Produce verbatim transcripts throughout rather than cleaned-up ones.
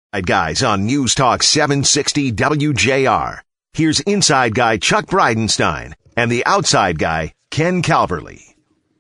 Guys on News Talk seven sixty W J R. Here's inside guy Chuck Bridenstine and the outside guy Ken Calverley.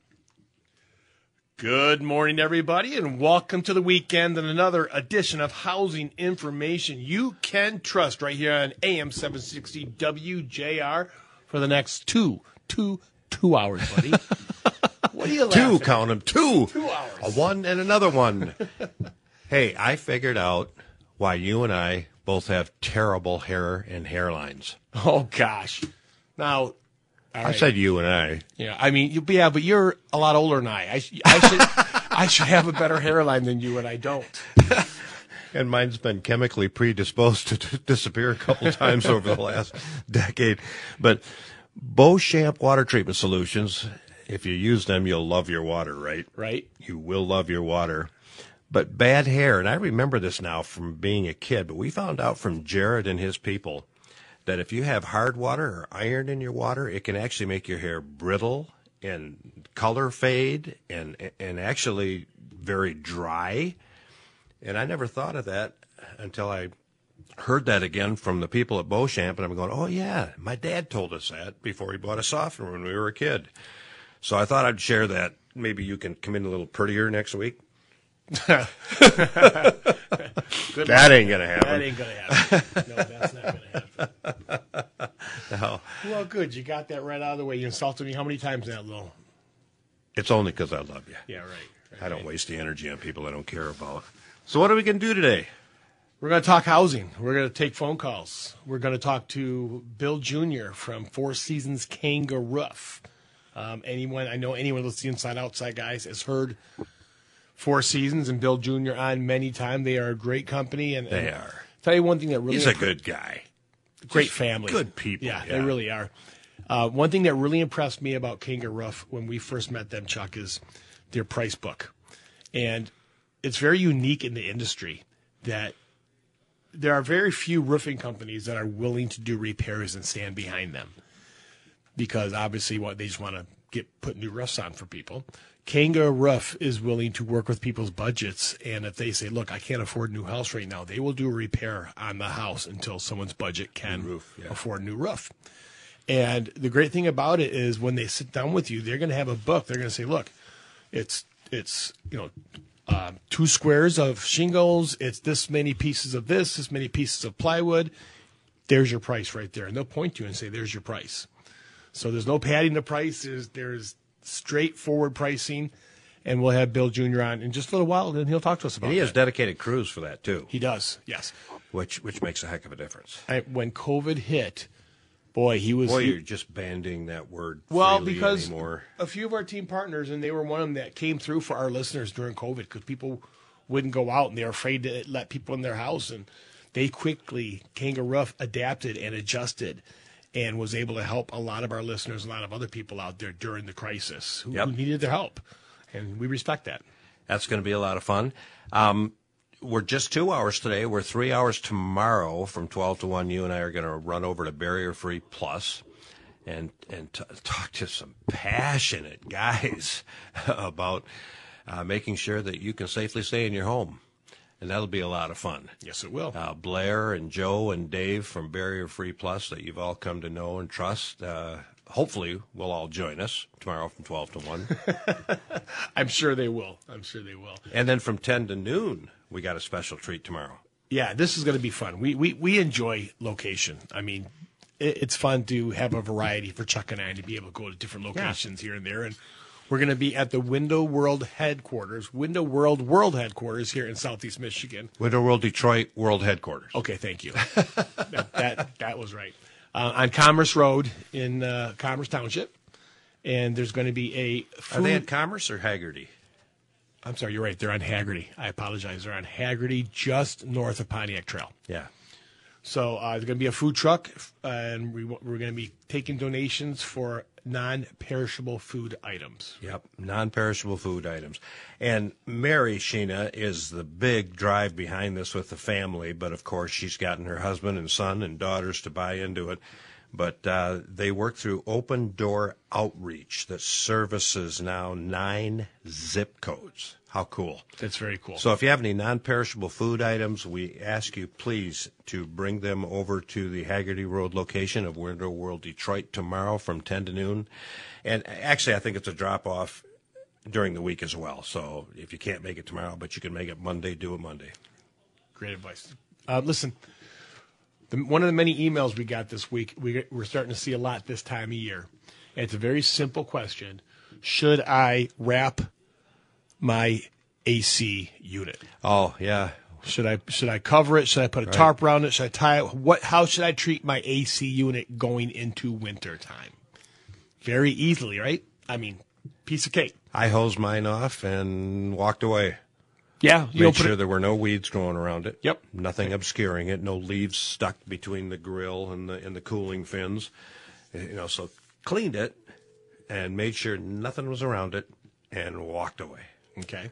Good morning, everybody, and welcome to the weekend and another edition of Housing Information you can trust right here on A M seven sixty W J R for the next two, two, two hours, buddy. What are you laughing Two, count them, two. Two hours. A one and another one. Hey, I figured out why you and I both have terrible hair and hairlines. Oh, gosh. Now, all I right. said you and I. Yeah, I mean, you, yeah, but you're a lot older than I. I, sh- I should, I should have a better hairline than you, and I don't. And mine's been chemically predisposed to d- disappear a couple times over the last decade. But Beauchamp Water Treatment Solutions, if you use them, you'll love your water, right? Right? You will love your water. But bad hair, and I remember this now from being a kid, but we found out from Jared and his people that if you have hard water or iron in your water, it can actually make your hair brittle and color fade and and actually very dry. And I never thought of that until I heard that again from the people at Beauchamp, and I'm going, oh, yeah, my dad told us that before he bought a softener when we were a kid. So I thought I'd share that. Maybe you can come in a little prettier next week. Good That ain't going to happen. That ain't going to happen. No, that's not going to happen. No. Well, good. You got that right out of the way. You insulted me how many times now, Lil? It's only because I love you. Yeah, right. right I don't right. waste the energy on people I don't care about. So what are we going to do today? We're going to talk housing. We're going to take phone calls. We're going to talk to Bill Junior from Four Seasons Kanga Roof. Um, anyone, I know anyone listening Inside Outside Guys has heard Four Seasons and Bill Junior on many times. They are a great company. And, They and are. Tell you one thing that really He's a good guy. great Just family, good people. Yeah, Yeah. they really are. Uh, one thing that really impressed me about Kanga Roof when we first met them, Chuck, is their price book, and it's very unique in the industry that there are very few roofing companies that are willing to do repairs and stand behind them, because obviously what they just want to get put new roofs on for people. Kanga Roof is willing to work with people's budgets, and if they say, look, I can't afford a new house right now, they will do a repair on the house until someone's budget can New roof, yeah. afford a new roof. And the great thing about it is when they sit down with you, they're going to have a book. They're going to say, look, it's, it's you know, uh, two squares of shingles, it's this many pieces of this, this many pieces of plywood. There's your price right there. And they'll point to you and say, there's your price. So there's no padding the price. There's, there's straightforward pricing, and we'll have Bill Junior on in just a little while, and he'll talk to us about it. And he has that. dedicated crews for that, too, He does, yes. which which makes a heck of a difference. I, when COVID hit, boy, he was. Boy, he, you're just banding that word well, freely because anymore. a few of our team partners, and they were one of them that came through for our listeners during COVID, because people wouldn't go out, and they were afraid to let people in their house, and they quickly, Kanga Roof adapted and adjusted and was able to help a lot of our listeners, a lot of other people out there during the crisis who, Yep. who needed their help. And we respect that. That's going to be a lot of fun. Um, we're just two hours today. We're three hours tomorrow from twelve to one. You and I are going to run over to Barrier Free Plus and, and t- talk to some passionate guys about uh, making sure that you can safely stay in your home. And that'll be a lot of fun. Yes, it will. Uh, Blair and Joe and Dave from Barrier Free Plus that you've all come to know and trust. Uh, hopefully, will all join us tomorrow from twelve to one. I'm sure they will. I'm sure they will. And then from ten to noon, we got a special treat tomorrow. Yeah, this is going to be fun. We we we enjoy location. I mean, it, it's fun to have a variety for Chuck and I to be able to go to different locations here and there. And we're going to be at the Window World headquarters, Window World World headquarters here in Southeast Michigan. Window World Detroit World Headquarters. Okay, thank you. that, that that was right. Uh, on Commerce Road in uh, Commerce Township, and there's going to be a food. Are they at Commerce or Haggerty? I'm sorry, you're right. They're on Haggerty. I apologize. They're on Haggerty, just north of Pontiac Trail. Yeah. So uh, there's going to be a food truck, uh, and we, we're going to be taking donations for non-perishable food items. Yep, non-perishable food items. And Mary Sheena is the big drive behind this with the family, but of course she's gotten her husband and son and daughters to buy into it. But uh, they work through Open Door Outreach that services now nine zip codes. How cool. That's very cool. So if you have any non-perishable food items, we ask you please to bring them over to the Haggerty Road location of Window World Detroit tomorrow from ten to noon. And actually, I think it's a drop-off during the week as well. So if you can't make it tomorrow, but you can make it Monday, do it Monday. Great advice. Uh, listen, the, one of the many emails we got this week, we, we're starting to see a lot this time of year. And it's a very simple question. Should I wrap my A C unit? Oh, yeah. Should I should I cover it? Should I put a Right. tarp around it? Should I tie it? What? How should I treat my A C unit going into winter time? Very easily, right? I mean, piece of cake. I hosed mine off and walked away. Yeah, you Made don't put sure it, there were no weeds growing around it. Yep. Nothing obscuring it. No leaves stuck between the grill and the and the cooling fins. You know, so cleaned it and made sure nothing was around it and walked away. Okay.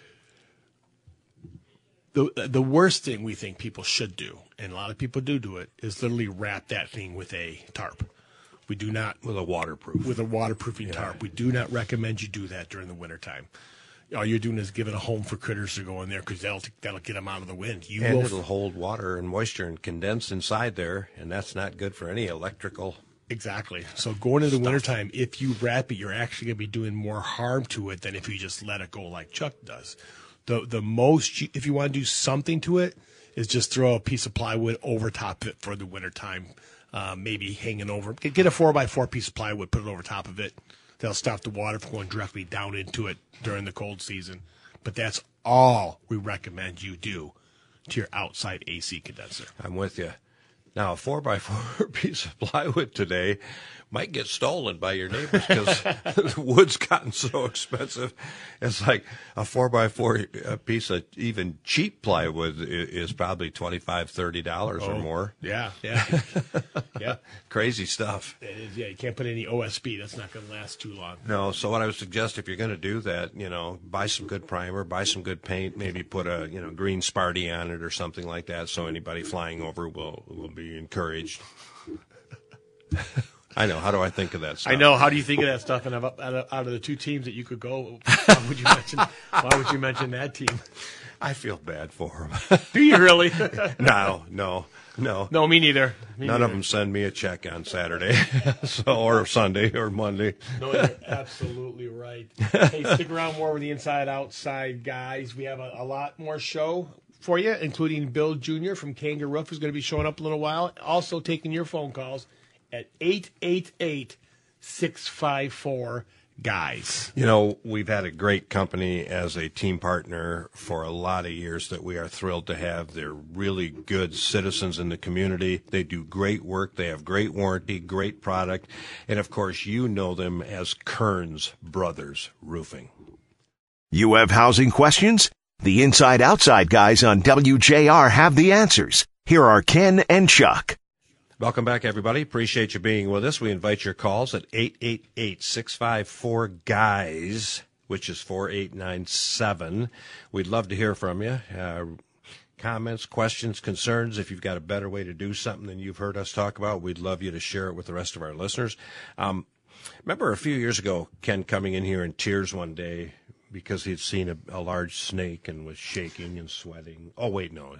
The the worst thing we think people should do, and a lot of people do do it, is literally wrap that thing with a tarp. We do not With a waterproof. with a waterproofing tarp. We do not recommend you do that during the wintertime. All you're doing is giving a home for critters to go in there because that'll that'll get them out of the wind. You and will it'll hold water and moisture and condense inside there, and that's not good for any electrical. Exactly. So going into the wintertime, if you wrap it, you're actually going to be doing more harm to it than if you just let it go like Chuck does. The the most, you, if you want to do something to it, is just throw a piece of plywood over top of it for the wintertime, uh, maybe hanging over. Get, get a four by four piece of plywood, put it over top of it. That'll stop the water from going directly down into it during the cold season. But that's all we recommend you do to your outside A C condenser. I'm with you. Now, a four by four piece of plywood today might get stolen by your neighbors because the wood's gotten so expensive. It's like a four by four piece of even cheap plywood is probably twenty-five dollars, thirty dollars or more. Yeah, yeah, yeah. Crazy stuff. It is, yeah, you can't put any O S B. That's not going to last too long. No, so what I would suggest if you're going to do that, you know, buy some good primer, buy some good paint, maybe put a, you know, green Sparty on it or something like that so anybody flying over will, will be encouraged. I know. How do I think of that stuff? I know. How do you think of that stuff? And out of, out of the two teams that you could go, why would you mention? Why would you mention that team? I feel bad for them. Do you really? no, no, no. No, me neither. Me None neither. of them send me a check on Saturday, so or Sunday or Monday. No, you're absolutely right. Hey, stick around more with the Inside Outside guys. We have a, a lot more show for you, including Bill Junior from Kangar Roof is going to be showing up in a little while. Also taking your phone calls at eight eight eight, six five four, guys. You know, we've had a great company as a team partner for a lot of years that we are thrilled to have. They're really good citizens in the community. They do great work. They have great warranty, great product. And, of course, you know them as Kearns Brothers Roofing. You have housing questions? The Inside Outside guys on W J R have the answers. Here are Ken and Chuck. Welcome back, everybody. Appreciate you being with us. We invite your calls at eight eight eight, six five four, GUYS, which is four eight nine seven. We'd love to hear from you. Uh, comments, questions, concerns. If you've got a better way to do something than you've heard us talk about, we'd love you to share it with the rest of our listeners. Um, remember a few years ago, Ken coming in here in tears one day because he'd seen a, a large snake and was shaking and sweating. Oh, wait, no.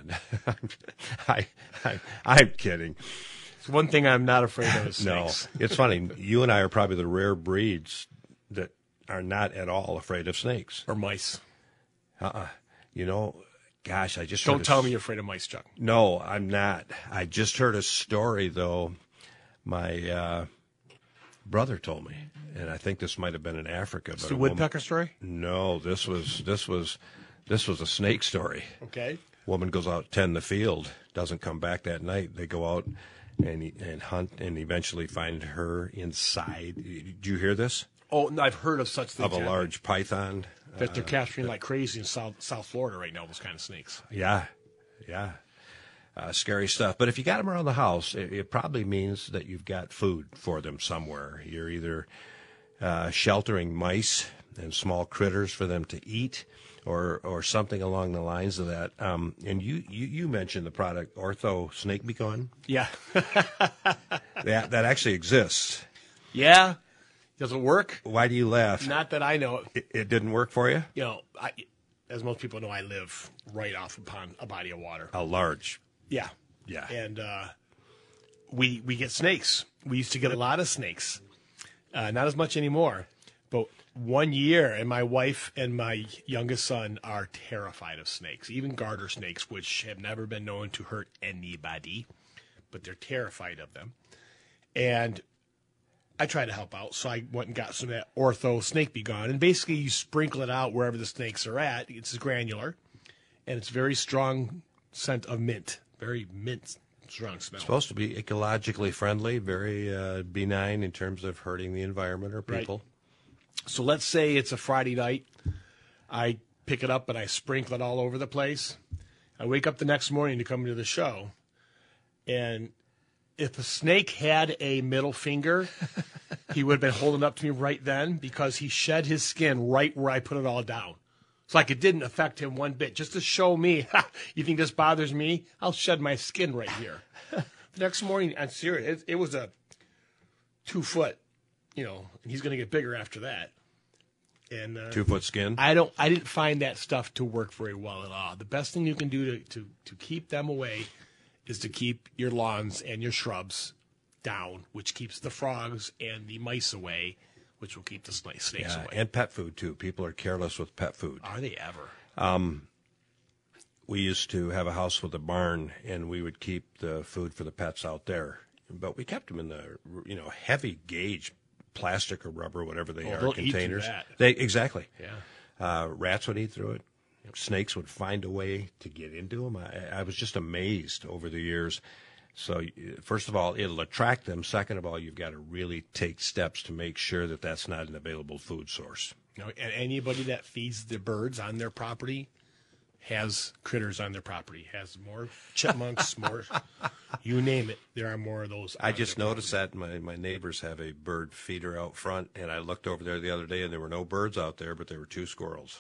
I, I, I'm kidding. It's one thing I'm not afraid of is No, snakes. it's funny. You and I are probably the rare breeds that are not at all afraid of snakes. Or mice. Uh-uh. You know, gosh, I just Don't heard a tell s- me you're afraid of mice, Chuck. No, I'm not. I just heard a story, though, my uh, brother told me, and I think this might have been in Africa. It's but the a woman- woodpecker story? No, this was this was this was a snake story. Okay. Woman goes out tend the field, doesn't come back that night. They go out and and hunt and eventually find her inside. Did you hear this? Oh, no, I've heard of such things. Of a happening. large python. That they're capturing like crazy in South South Florida right now, those kind of snakes. Yeah, yeah. Uh, scary stuff. But if you got them around the house, it, it probably means that you've got food for them somewhere. You're either uh, sheltering mice and small critters for them to eat, or or something along the lines of that. Um, and you, you, you mentioned the product Ortho Snake Beacon. Yeah. that that actually exists. Yeah. Does it work? Why do you laugh? Not that I know. It, it didn't work for you? You know, I, as most people know, I live right off upon a body of water. A large. Yeah. Yeah. And uh, we we get snakes. We used to get a lot of snakes. Uh, not as much anymore. But one year, and my wife and my youngest son are terrified of snakes, even garter snakes, which have never been known to hurt anybody, but they're terrified of them. And I tried to help out, so I went and got some of that Ortho Snake Be Gone. And basically, you sprinkle it out wherever the snakes are at. It's granular, and it's very strong scent of mint, very mint strong smell. Supposed to be ecologically friendly, very uh, benign in terms of hurting the environment or people. Right. So let's say it's a Friday night. I pick it up and I sprinkle it all over the place. I wake up the next morning to come to the show, and if a snake had a middle finger, he would have been holding up to me right then because he shed his skin right where I put it all down. It's like it didn't affect him one bit, just to show me, you think this bothers me? I'll shed my skin right here. The next morning, I'm serious, it, it was a two foot, you know, and he's going to get bigger after that. And uh, Two foot skin. I don't. I didn't find that stuff to work very well at all. The best thing you can do to, to, to keep them away is to keep your lawns and your shrubs down, which keeps the frogs and the mice away, which will keep the sna- snakes Yeah, away. and pet food too. People are careless with pet food. Are they ever? We used to have a house with a barn, and we would keep the food for the pets out there. But we kept them in the, you know, heavy gauge plastic or rubber, whatever they Oh, are, they'll eat through containers. that. They exactly. Yeah. Uh, rats would eat through it. Snakes would find a way to get into them. I, I was just amazed over the years. So, first of all, it'll attract them. Second of all, you've got to really take steps to make sure that that's not an available food source. You know, and anybody that feeds the birds on their property has critters on their property. Has more chipmunks, more, you name it. There are more of those. I on just their noticed that my, my neighbors have a bird feeder out front, and I looked over there the other day, and there were no birds out there, but there were two squirrels.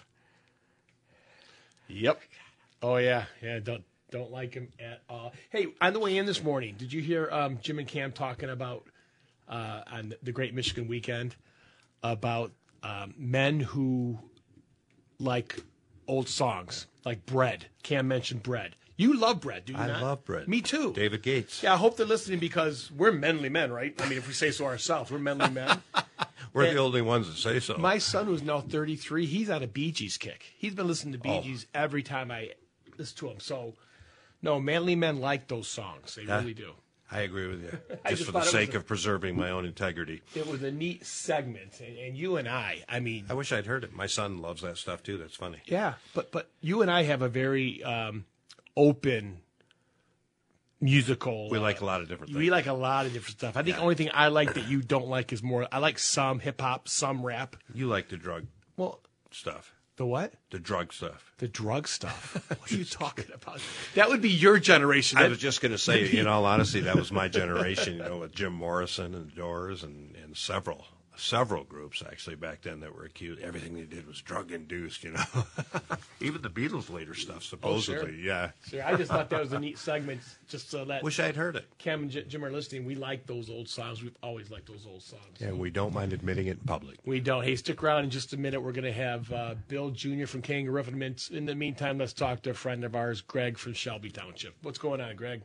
Yep. Oh yeah, yeah. Don't don't like him at all. Hey, on the way in this morning, did you hear um, Jim and Cam talking about uh, on the Great Michigan Weekend about um, men who like old songs, like Bread. Cam mentioned Bread. You love Bread, do you I not? love Bread. Me too. David Gates. Yeah, I hope they're listening because we're manly men, right? I mean, if we say so ourselves, we're manly men. We're And the only ones that say so. My son, who's now thirty-three, he's on a Bee Gees kick. He's been listening to Bee Oh. Gees every time I listen to him. So, no, manly men like those songs. They Yeah. really do. I agree with you. I Just just for thought the it was sake a- of preserving my own integrity. It was a neat segment, and, and you and I, I mean, I wish I'd heard it. My son loves that stuff too. That's funny. yeah, but but you and I have a very um, open musical. We uh, like a lot of different things. We like a lot of different stuff. I think Yeah. the only thing I like that you don't like is more. I like some hip hop, some rap. You like the drug Well, stuff, the what? the drug stuff. The drug stuff. What are you talking about? That would be your generation. I That- was just going to say, in all honesty, that was my generation, you know, with Jim Morrison and the Doors and, and several, several groups actually back then that were accused. Everything they did was drug induced, you know. Even the Beatles later stuff, supposedly, sure. yeah. Sure, I just thought that was a neat segment, just so that Wish I'd heard it. Cam and J- Jim are listening. We like those old songs. We've always liked those old songs. And we don't mind admitting it in public. We don't. Hey, stick around in just a minute. We're going to have uh, Bill Junior from Kangaroo. In the meantime, let's talk to a friend of ours, Greg from Shelby Township. What's going on, Greg?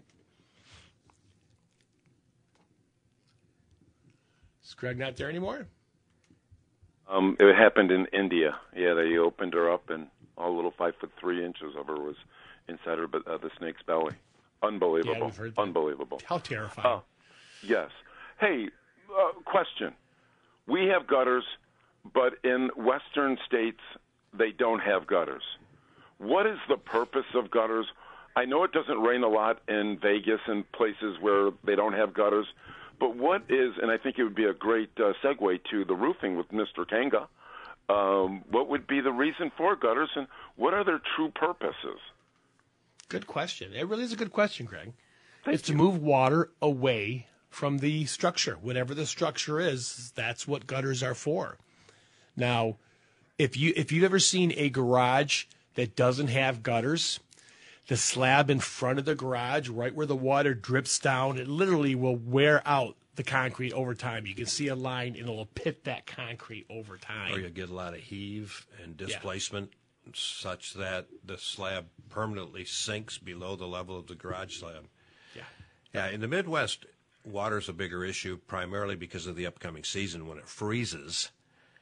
Is Greg not there anymore? Um, it happened in India. Yeah, they opened her up, and all little five foot three inches of her was inside her, uh, the snake's belly. Unbelievable. Yeah, we've heard that. Unbelievable. How terrifying. Uh, yes. Hey, uh, question. We have gutters, but in western states, they don't have gutters. What is the purpose of gutters? I know it doesn't rain a lot in Vegas and places where they don't have gutters, but what is, and I think it would be a great uh, segue to the roofing with Mister Kanga, um, what would be the reason for gutters, and what are their true purposes? Good question. It really is a good question, Greg. Thank it's you. to move water away from the structure. Whatever the structure is, that's what gutters are for. Now, if you if you've ever seen a garage that doesn't have gutters, the slab in front of the garage, right where the water drips down, it literally will wear out the concrete over time. You can see a line, and it'll pit that concrete over time. Or you get a lot of heave and displacement yeah. such that the slab permanently sinks below the level of the garage slab. Yeah. Yeah, in the Midwest, water's a bigger issue primarily because of the upcoming season when it freezes,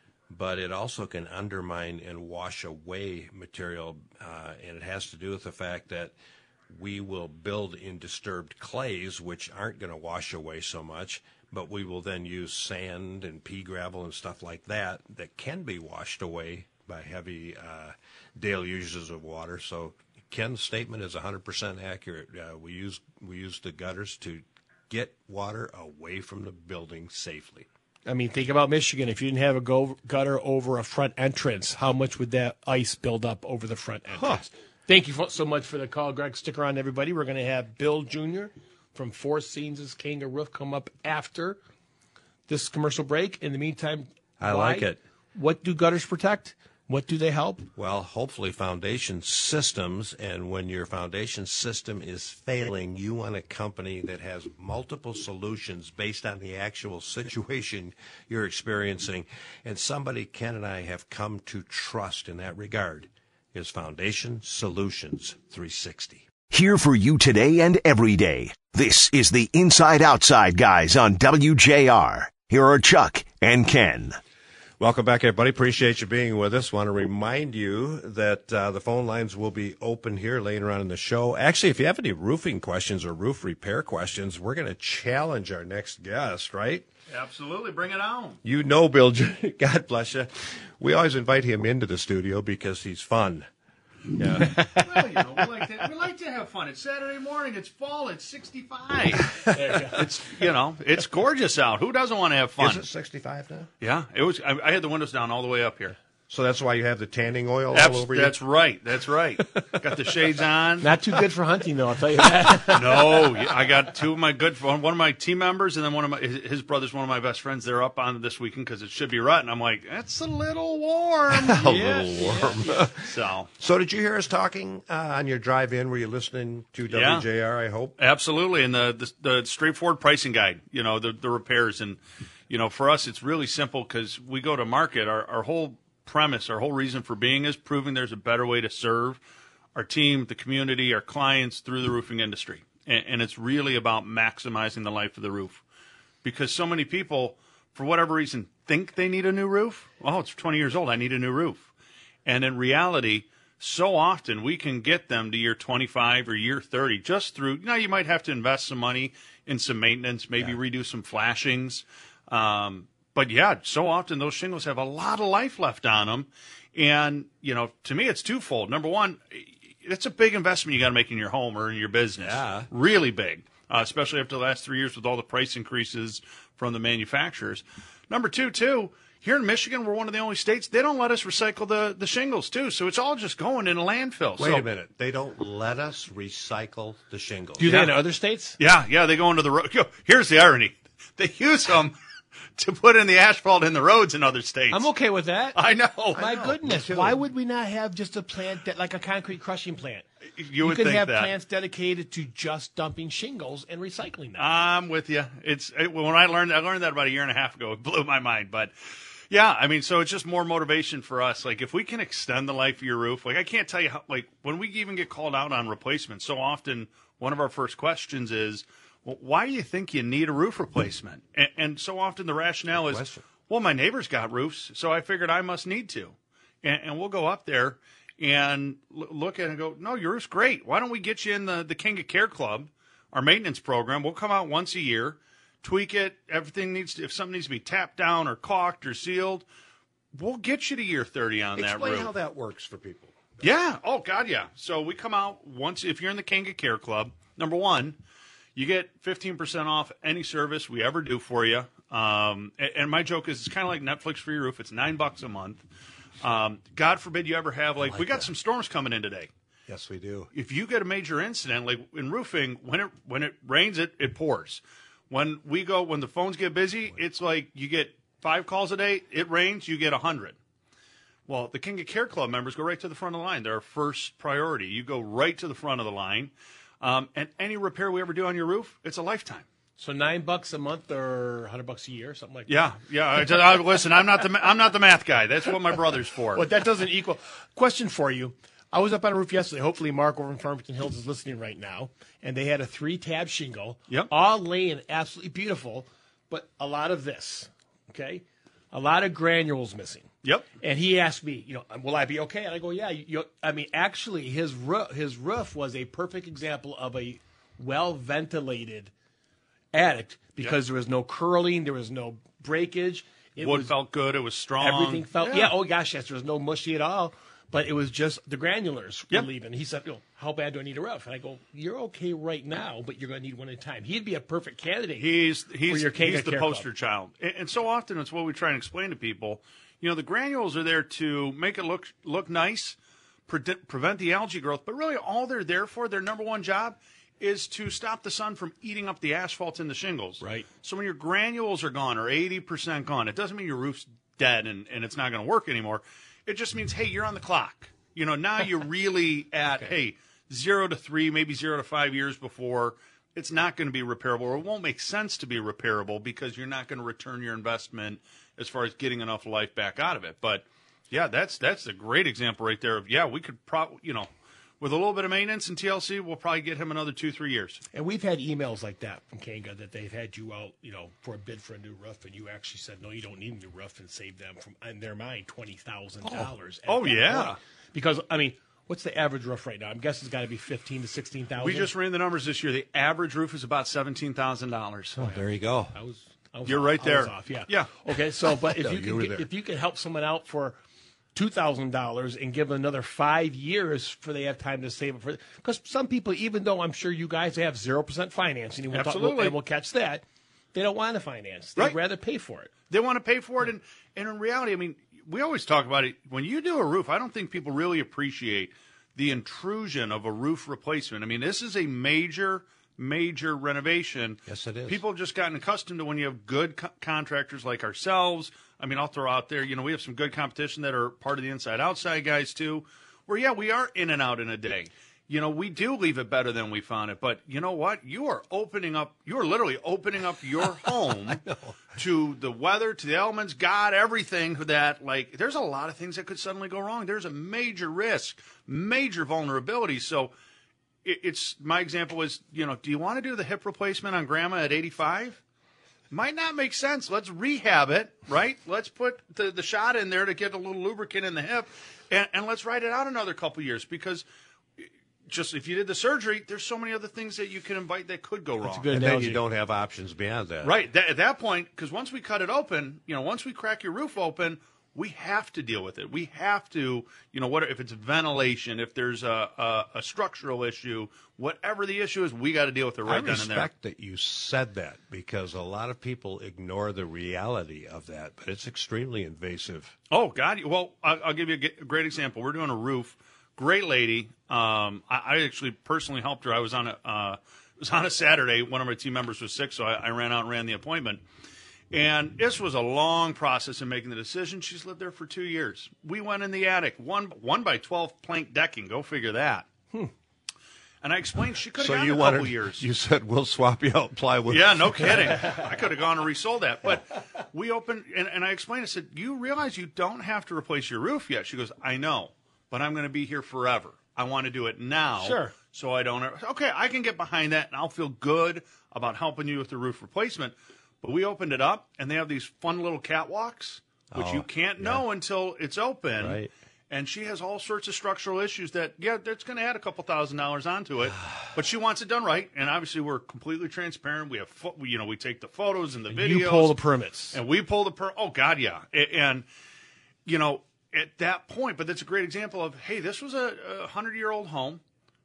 but it also can undermine and wash away material, uh, and it has to do with the fact that we will build in disturbed clays, which aren't going to wash away so much, but we will then use sand and pea gravel and stuff like that that can be washed away by heavy uh, deluges of water. So Ken's statement is one hundred percent accurate. Uh, we use we use the gutters to get water away from the building safely. I mean, think about Michigan. If you didn't have a go- gutter over a front entrance, how much would that ice build up over the front entrance? Huh. Thank you so much for the call, Greg. Stick around, everybody. We're going to have Bill Junior from Four Seasons King of Roof come up after this commercial break. In the meantime, I why? like it. What do gutters protect? What do they help? Well, hopefully foundation systems, and when your foundation system is failing, you want a company that has multiple solutions based on the actual situation you're experiencing. And somebody Ken and I have come to trust in that regard is Foundation Solutions three sixty. Here for you today and every day. This is the Inside Outside Guys on W J R. Here are Chuck and Ken. Welcome back, everybody. Appreciate you being with us. Want to remind you that uh, the phone lines will be open here later on in the show. Actually, if you have any roofing questions or roof repair questions, we're going to challenge our next guest, right? Absolutely. Bring it on. You know Bill, God bless you. We always invite him into the studio because he's fun. Yeah. Well, you know, we like, to, we like to have fun. It's Saturday morning. It's fall. It's sixty-five. There you go. It's, you know, it's gorgeous out. Who doesn't want to have fun? Is it sixty-five now? Yeah. It was. I, I had the windows down all the way up here. So that's why you have the tanning oil That's, all over you? That's right. That's right. Got the shades on. Not too good for hunting, though, I'll tell you that. No, I got two of my good, one of my team members, and then one of my, his brother's one of my best friends. They're up on this weekend because it should be rut, and I'm like, that's a little warm. a yeah, little warm. Yeah, yeah. So, so did you hear us talking uh, on your drive in? Were you listening to W J R, yeah. I hope? Absolutely, and the, the the straightforward pricing guide, you know, the the repairs, and you know, for us, it's really simple because we go to market. Our our whole premise, our whole reason for being is proving there's a better way to serve our team, the community, our clients through the roofing industry. And, and it's really about maximizing the life of the roof. Because so many people, for whatever reason, think they need a new roof. Oh, it's twenty years old. I need a new roof. And in reality, so often we can get them to year twenty-five or year thirty just through, you know, you might have to invest some money in some maintenance, maybe yeah. redo some flashings. Um, But, yeah, so often those shingles have a lot of life left on them. And, you know, to me, it's twofold. Number one, it's a big investment you got to make in your home or in your business. Yeah. Really big, uh, especially after the last three years with all the price increases from the manufacturers. Number two, too, here in Michigan, we're one of the only states, they don't let us recycle the, the shingles, too. So it's all just going in a landfill. Wait so, a minute. They don't let us recycle the shingles. Do yeah. they in other states? Yeah, yeah, they go into the road. Here's the irony. They use them to put in the asphalt in the roads in other states. I'm okay with that. I know. My I know. goodness. Why would we not have just a plant that, like a concrete crushing plant? You, you would could think have that. plants dedicated to just dumping shingles and recycling them. I'm with you. It's it, when I learned I learned that about a year and a half ago. It blew my mind. But yeah, I mean, so it's just more motivation for us. Like if we can extend the life of your roof, like I can't tell you how. Like when we even get called out on replacement, so often one of our first questions is, well, why do you think you need a roof replacement? And, and so often the rationale is, question. well, my neighbor's got roofs, so I figured I must need to. And, and we'll go up there and l- look at it and go, no, your roof's great. Why don't we get you in the, the King of Care Club, our maintenance program? We'll come out once a year, tweak it. Everything needs to, if something needs to be tapped down or caulked or sealed, we'll get you to year thirty on that roof. Explain how that works for people. Yeah. Oh, God, yeah. So we come out once, if you're in the King of Care Club, number one, you get fifteen percent off any service we ever do for you. Um, and, and my joke is it's kind of like Netflix for your roof. It's nine bucks a month. Um, God forbid you ever have, like, like we got that. some storms coming in today. Yes, we do. If you get a major incident, like in roofing, when it when it rains, it, it pours. When we go, when the phones get busy, it's like you get five calls a day. It rains, you get a hundred. Well, the King of Care Club members go right to the front of the line. They're our first priority. You go right to the front of the line. Um, and any repair we ever do on your roof, it's a lifetime. So nine bucks a month or a hundred bucks a year, something like Yeah, that. yeah. I, I, listen, I'm not the ma- I'm not the math guy. That's what my brother's for. But that doesn't equal. Question for you. I was up on a roof yesterday. Hopefully Mark over in Farmington Hills is listening right now. And they had a three-tab shingle. Yep. All laying absolutely beautiful, but a lot of this, okay? A lot of granules missing. Yep. And he asked me, you know, will I be okay? And I go, yeah. You, you, I mean, actually, his roof, his roof was a perfect example of a well-ventilated attic because Yep. there was no curling, there was no breakage. It Wood was, felt good. It was strong. everything felt, yeah. yeah. Oh gosh, yes. There was no mushy at all, but it was just the granulars Yep. were leaving. He said, you know, how bad do I need a roof? And I go, you're okay right now, but you're going to need one at a time. He'd be a perfect candidate. He's he's, your Kanga he's the Care poster Club. child, and, and so often it's what we try and explain to people. You know, the granules are there to make it look look nice, pre- prevent the algae growth, but really all they're there for, their number one job, is to stop the sun from eating up the asphalt and the shingles. Right. So when your granules are gone or eighty percent gone, it doesn't mean your roof's dead and, and it's not going to work anymore. It just means, hey, you're on the clock. You know, now you're really at, hey, zero to three, maybe zero to five years before it's not going to be repairable, or it won't make sense to be repairable because you're not going to return your investment as far as getting enough life back out of it. But, yeah, that's that's a great example right there of, yeah, we could probably, you know, with a little bit of maintenance and T L C, we'll probably get him another two, three years. And we've had emails like that from Kanga that they've had you out, you know, for a bid for a new roof, and you actually said, no, you don't need a new roof, and saved them from, in their mind, twenty thousand dollars. Oh, yeah. Point. Because, I mean, what's the average roof right now? I'm guessing it's got to be fifteen to sixteen thousand. We just ran the numbers this year. The average roof is about seventeen thousand dollars. Oh, there you go. I was, I was You're off. right I there. was off, yeah. Yeah. Okay, so, but if No, you you can were get, there. if you can help someone out for two thousand dollars and give them another five years for they have time to save it for, because some people, even though I'm sure you guys have zero percent financing, and we'll, talk, Absolutely. we'll, and we'll catch that, they don't want to finance. They'd Right. rather pay for it. They want to pay for it. And, and in reality, I mean, we always talk about it. When you do a roof, I don't think people really appreciate the intrusion of a roof replacement. I mean, this is a major, major renovation. Yes, it is. People have just gotten accustomed to when you have good co- contractors like ourselves. I mean, I'll throw out there, you know, we have some good competition that are part of the inside-outside guys, too, where, yeah, we are in and out in a day. You know, we do leave it better than we found it. But you know what? You are opening up, you are literally opening up your home to the weather, to the elements, God, everything that, like, there's a lot of things that could suddenly go wrong. There's a major risk, major vulnerability. So it, it's, my example is, you know, do you want to do the hip replacement on grandma at eighty-five? Might not make sense. Let's rehab it, right? Let's put the, the shot in there to get a little lubricant in the hip, and, and let's ride it out another couple years, because just if you did the surgery, there's so many other things that you can invite that could go wrong. good And then analogy. you don't have options beyond that. Right. That, at that point, because once we cut it open, you know, once we crack your roof open, we have to deal with it. We have to, you know, what if it's ventilation, if there's a, a, a structural issue, whatever the issue is, we got to deal with it right I then and there. respect that you said that, because a lot of people ignore the reality of that, but it's extremely invasive. Oh, God. Well, I'll, I'll give you a g- a great example. We're doing a roof. Great lady. Um, I, I actually personally helped her. I was on a uh, it was on a Saturday. One of my team members was sick, so I, I ran out and ran the appointment. And this was a long process in making the decision. She's lived there for two years. We went in the attic, one one by twelve plank decking. Go figure that. Hmm. And I explained she could have So gone you a wanted, couple years. you said, we'll swap you out plywood. Yeah, no kidding. I could have gone and resold that. But we opened, and, and I explained, I said, you realize you don't have to replace your roof yet. She goes, I know, but I'm going to be here forever. I want to do it now. Sure. So I don't, okay, I can get behind that, and I'll feel good about helping you with the roof replacement. But we opened it up, and they have these fun little catwalks, which Oh, you can't yeah. know until it's open. Right. And she has all sorts of structural issues that, yeah, that's going to add a couple thousand dollars onto it. But she wants it done right. And obviously, we're completely transparent. We have, fo- you know, we take the photos and the videos. You pull the permits. And we pull the per. Oh, God, yeah. A- And, you know, at that point, but that's a great example of, hey, this was a hundred-year-old home.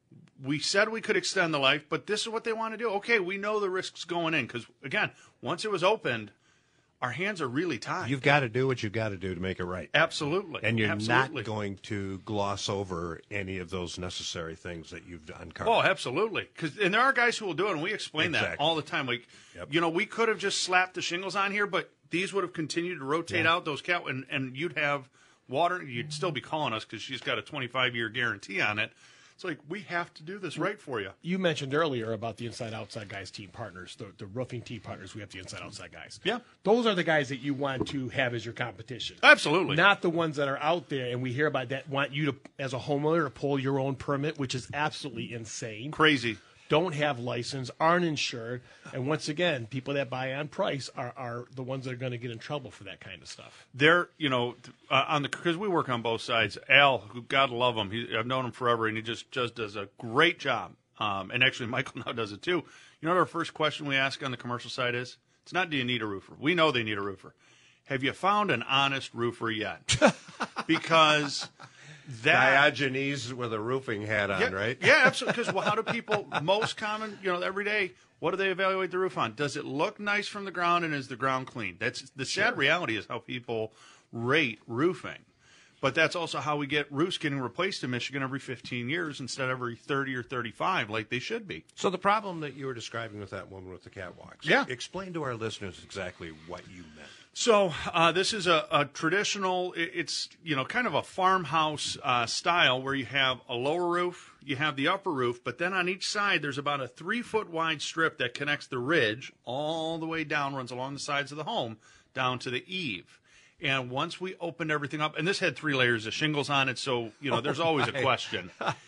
We said we could extend the life, but this is what they want to do. Okay, we know the risks going in because, again, once it was opened, our hands are really tied. You've got to do what you've got to do to make it right. Absolutely. And you're Absolutely. not going to gloss over any of those necessary things that you've uncovered. Oh, absolutely. 'Cause, and there are guys who will do it, and we explain that Exactly. all the time. Like, Yep. you know, we could have just slapped the shingles on here, but these would have continued to rotate out those cat, and, and you'd have water. You'd still be calling us because she's got a twenty-five year guarantee on it. It's like, we have to do this right for you. You mentioned earlier about the Inside Outside Guys team partners, the, the roofing team partners. We have the Inside Outside Guys. Yeah. Those are the guys that you want to have as your competition. Absolutely. Not the ones that are out there, and we hear about that, want you to, as a homeowner, to pull your own permit, which is absolutely insane. Crazy. Don't have license, aren't insured, and once again, people that buy on price are, are the ones that are going to get in trouble for that kind of stuff. They're, you know, uh, on the because we work on both sides. Al, who God love him, he, I've known him forever, and he just just does a great job. Um, and actually, Michael now does it too. You know what our first question we ask on the commercial side is? It's not, do you need a roofer? We know they need a roofer. Have you found an honest roofer yet? Because that Diogenes with a roofing hat on, yeah, right? Yeah, absolutely. Because well, how do people, most common, you know, every day, what do they evaluate the roof on? Does it look nice from the ground, and is the ground clean? That's the sad Sure. reality is how people rate roofing. But that's also how we get roofs getting replaced in Michigan every fifteen years instead of every thirty or thirty-five, like they should be. So the problem that you were describing with that woman with the catwalks. Yeah. Explain to our listeners exactly what you meant. So uh, this is a, a traditional, it- it's, you know, kind of a farmhouse uh, style where you have a lower roof, you have the upper roof, but then on each side there's about a three-foot wide strip that connects the ridge all the way down, runs along the sides of the home, down to the eave. And once we opened everything up, and this had three layers of shingles on it, so, you know, there's always a question.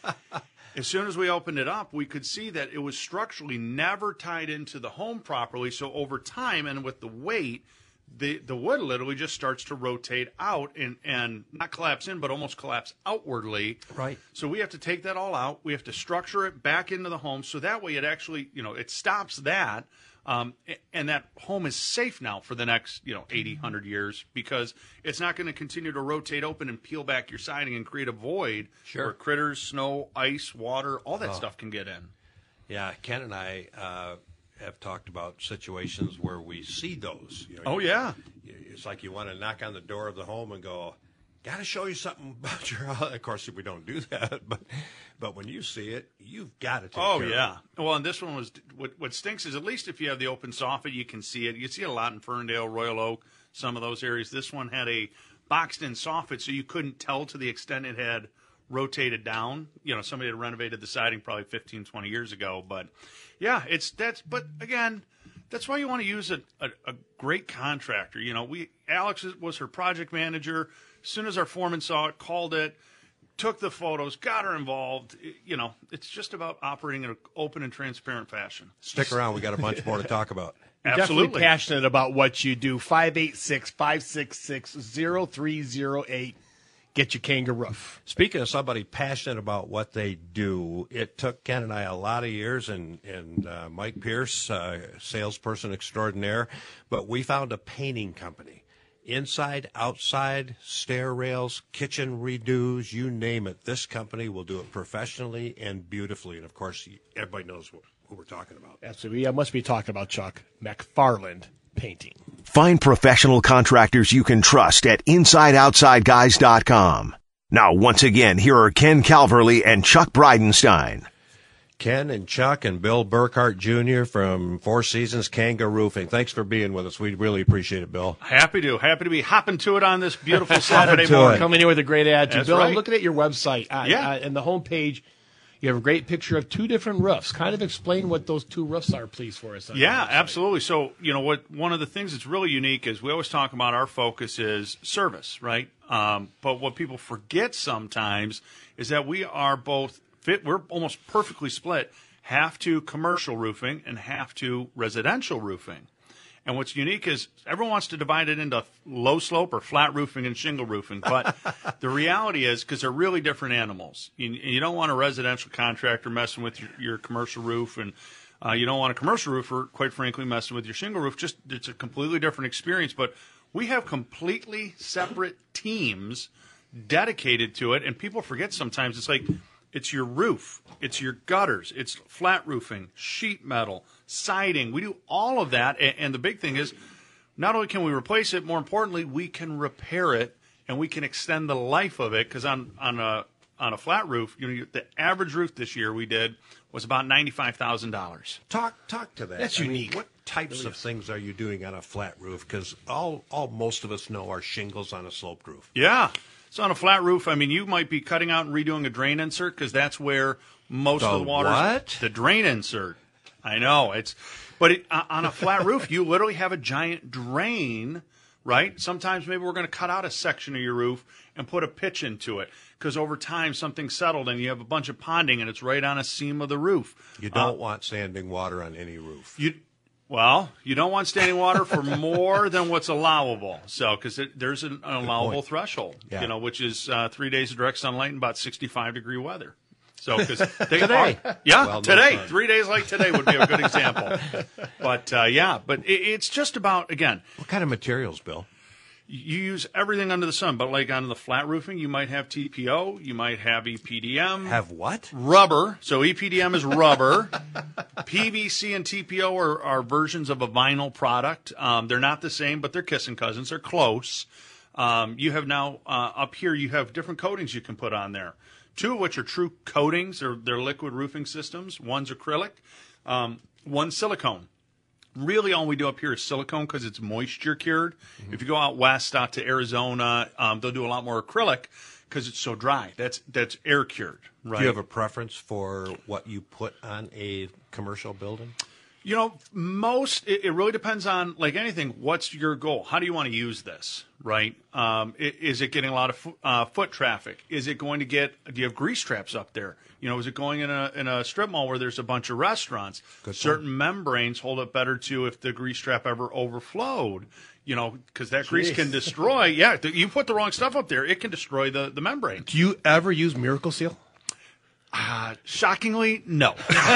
As soon as we opened it up, we could see that it was structurally never tied into the home properly, so over time and with the weight, the the wood literally just starts to rotate out and, and not collapse in, but almost collapse outwardly. Right. So we have to take that all out. We have to structure it back into the home so that way it actually, you know, it stops that. Um, and that home is safe now for the next, you know, eighty, one hundred years because it's not going to continue to rotate open and peel back your siding and create a void Sure. where critters, snow, ice, water, all that Oh. stuff can get in. Yeah, Ken and I uh, have talked about situations where we see those. You know, Oh, you- yeah. It's like you want to knock on the door of the home and go, got to show you something about your house. Of course, we don't do that, but but when you see it, you've got to take Oh, care yeah. of it. Well, and this one was what, what stinks is at least if you have the open soffit, you can see it. You see it a lot in Ferndale, Royal Oak, some of those areas. This one had a boxed in soffit, so you couldn't tell to the extent it had rotated down. You know, somebody had renovated the siding probably fifteen, twenty years ago. But yeah, it's that's, but again, that's why you want to use a, a, a great contractor. You know, we, Alex was her project manager. As soon as our foreman saw it, called it, took the photos, got her involved. It- you know, it's just about operating in an open and transparent fashion. Stick around. We got a bunch more to talk about. Definitely Absolutely. passionate about what you do. five eight six, five six six, zero three zero eight. Get your Kanga roof. Speaking of somebody passionate about what they do, it took Ken and I a lot of years, and, and uh, Mike Pierce, uh, salesperson extraordinaire, but we found a painting company. Inside, outside, stair rails, kitchen redos, you name it. This company will do it professionally and beautifully. And, of course, everybody knows what, who we're talking about. Absolutely. I must be talking about Chuck McFarland Painting. Find professional contractors you can trust at inside outside guys dot com. Now, once again, here are Ken Calverley and Chuck Bridenstine. Ken and Chuck and Bill Burkhart Junior from Four Seasons Kanga Roofing. Thanks for being with us. We really appreciate it, Bill. Happy to. Happy to be hopping to it on this beautiful Saturday to morning. it. Coming in with a great attitude. That's Bill, I'm right. looking at your website. Uh, Yeah. Uh, and the homepage, you have a great picture of two different roofs. Kind of explain what those two roofs are, please, for us. on your Yeah, website. absolutely. So, you know, what one of the things that's really unique is we always talk about our focus is service, right? Um, but what people forget sometimes is that we are both fit. We're almost perfectly split, half to commercial roofing and half to residential roofing. And what's unique is everyone wants to divide it into low slope or flat roofing and shingle roofing. But the reality is, because they're really different animals, you, you don't want a residential contractor messing with your, your commercial roof, and uh, you don't want a commercial roofer, quite frankly, messing with your shingle roof. Just it's a completely different experience. But we have completely separate teams dedicated to it, and people forget sometimes it's like it's your roof, it's your gutters, it's flat roofing, sheet metal, siding. We do all of that, and, and the big thing is not only can we replace it, more importantly, we can repair it and we can extend the life of it. Because on on a on a flat roof, you know, the average roof this year we did was about ninety-five thousand dollars. Talk talk to that. That's I mean, unique. what types of things are you doing on a flat roof? Because all all most of us know are shingles on a sloped roof. Yeah. So on a flat roof, I mean, you might be cutting out and redoing a drain insert because that's where most The of the water. what? The drain insert. I know it's, but it, uh, on a flat roof, you literally have a giant drain, right? Sometimes maybe we're going to cut out a section of your roof and put a pitch into it because over time something's settled and you have a bunch of ponding and it's right on a seam of the roof. You don't uh, want standing water on any roof. You. Well, you don't want standing water for more than what's allowable. So, because there's an, an allowable threshold, yeah. you know, which is uh, three days of direct sunlight and about sixty-five degree weather. So, because today, are, yeah, well, today, no three days like today would be a good example. But uh, yeah, but it, it's just about again. What kind of materials, Bill? You use everything under the sun, but like on the flat roofing, you might have T P O, you might have E P D M. Have what? Rubber. So E P D M is rubber. P V C and T P O are, are versions of a vinyl product. Um, they're not the same, but they're kissing cousins. They're close. Um, you have now, uh, up here, you have different coatings you can put on there. Two of which are true coatings. They're, they're liquid roofing systems. One's acrylic. Um, one's silicone. Really, all we do up here is silicone because it's moisture cured. Mm-hmm. If you go out west, out to Arizona, um, they'll do a lot more acrylic because it's so dry. That's that's air cured, right? Do you have a preference for what you put on a commercial building? You know, most it, it really depends on, like anything. What's your goal? How do you want to use this? Right? Um, is it getting a lot of fo- uh, foot traffic? Is it going to get? Do you have grease traps up there? You know, is it going in a in a strip mall where there's a bunch of restaurants? Good Certain point. membranes hold up better too if the grease trap ever overflowed. You know, because that grease can destroy. Yeah, th- you put the wrong stuff up there, it can destroy the the membrane. Do you ever use Miracle Seal? Uh, shockingly, no.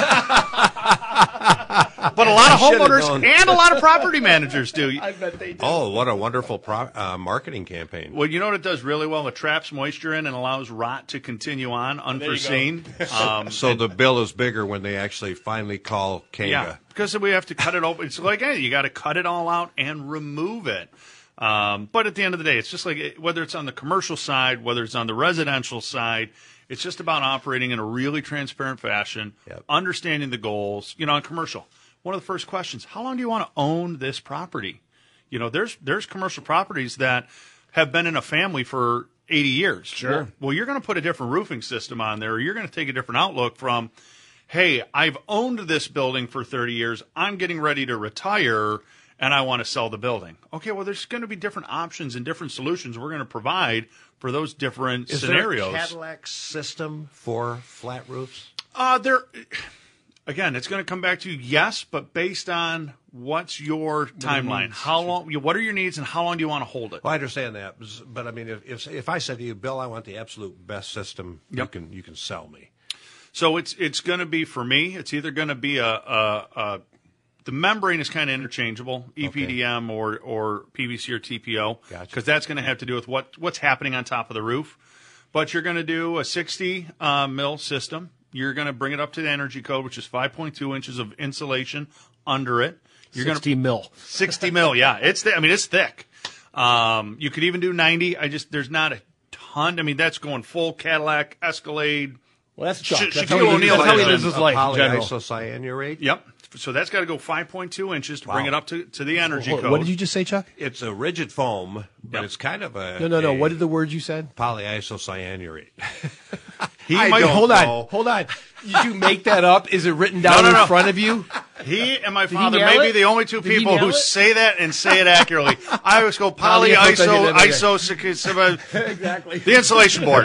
But a lot of homeowners known. and a lot of property managers do. I bet they do. Oh, what a wonderful pro- uh, marketing campaign. Well, you know what it does really well? It traps moisture in and allows rot to continue on unforeseen. Um, So the bill is bigger when they actually finally call Kanga. yeah, because we have to cut it open. It's like, hey, you got to cut it all out and remove it. Um, but at the end of the day, it's just like whether it's on the commercial side, whether it's on the residential side, it's just about operating in a really transparent fashion, Yep. understanding the goals. You know, on commercial, one of the first questions, how long do you want to own this property? You know, there's there's commercial properties that have been in a family for eighty years. Sure. Well, well you're going to put a different roofing system on there, or you're going to take a different outlook from, hey, I've owned this building for thirty years. I'm getting ready to retire, and I want to sell the building. Okay, well, there's going to be different options and different solutions we're going to provide for those different Is scenarios. there a Cadillac system for flat roofs? Uh, there, again, it's going to come back to yes, but based on what's your timeline. needs. How long? What are your needs, and how long do you want to hold it? Well, I understand that, but I mean, if if, if I said to you, Bill, I want the absolute best system you Yep. can you can sell me. So it's it's going to be for me. It's either going to be a, a, a the membrane is kind of interchangeable, E P D M or or P V C or T P O, because Gotcha. that's going to have to do with what what's happening on top of the roof. But you're going to do a sixty uh, mil system. You're going to bring it up to the energy code, which is five point two inches of insulation under it. You're sixty going mil. to sixty mil. Yeah, it's th- I mean it's thick. Um, you could even do ninety. I just there's not a ton. I mean that's going full Cadillac Escalade. Well, that's Chuck. Sh- That's Shaquille how he, O'Neal that's how he has lives a- his life in general. Polyisocyanurate. Yep. So that's got to go five point two inches to bring Wow. it up to, to the energy What, code. what did you just say, Chuck? It's a rigid foam, but Yep. it's kind of a No, no, no. a What did the word you said? polyisocyanurate. He I might don't Hold know. on, hold on. Did you make that up? Is it written down No, no, no. in front of you? He and my he father nail may be it? the only two Did he people nail who it? say that and say it accurately. I always go poly iso iso Exactly. the insulation board.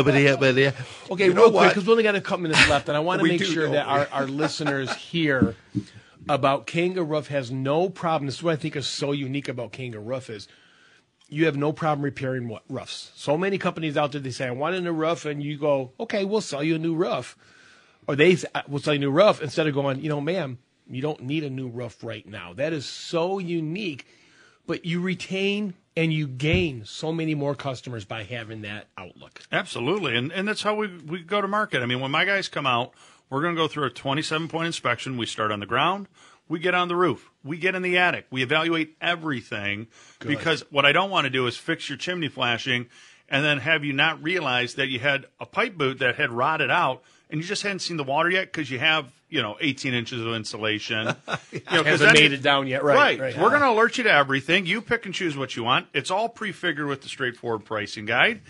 Okay, You know real quick, what? because we only got a couple minutes left, and I want to We make do, sure don't that we? our, our listeners hear about Kanga Roof has no problem. This is what I think is so unique about Kanga Roof is you have no problem repairing what roofs. So many companies out there, they say, I want a new roof, and you go, okay, we'll sell you a new roof. Or they say, we'll sell you a new roof, instead of going, you know, ma'am, you don't need a new roof right now. That is so unique. But you retain and you gain so many more customers by having that outlook. Absolutely, and and that's how we we go to market. I mean, when my guys come out, we're going to go through a twenty-seven point inspection. We start on the ground, we get on the roof, we get in the attic, we evaluate everything. Because what I don't want to do is fix your chimney flashing and then have you not realize that you had a pipe boot that had rotted out and you just hadn't seen the water yet because you have, you know, eighteen inches of insulation. You know, 'cause Hasn't then made you- it down yet, right? Right. right. We're going to alert you to everything. You pick and choose what you want. It's all prefigured with the straightforward pricing guide.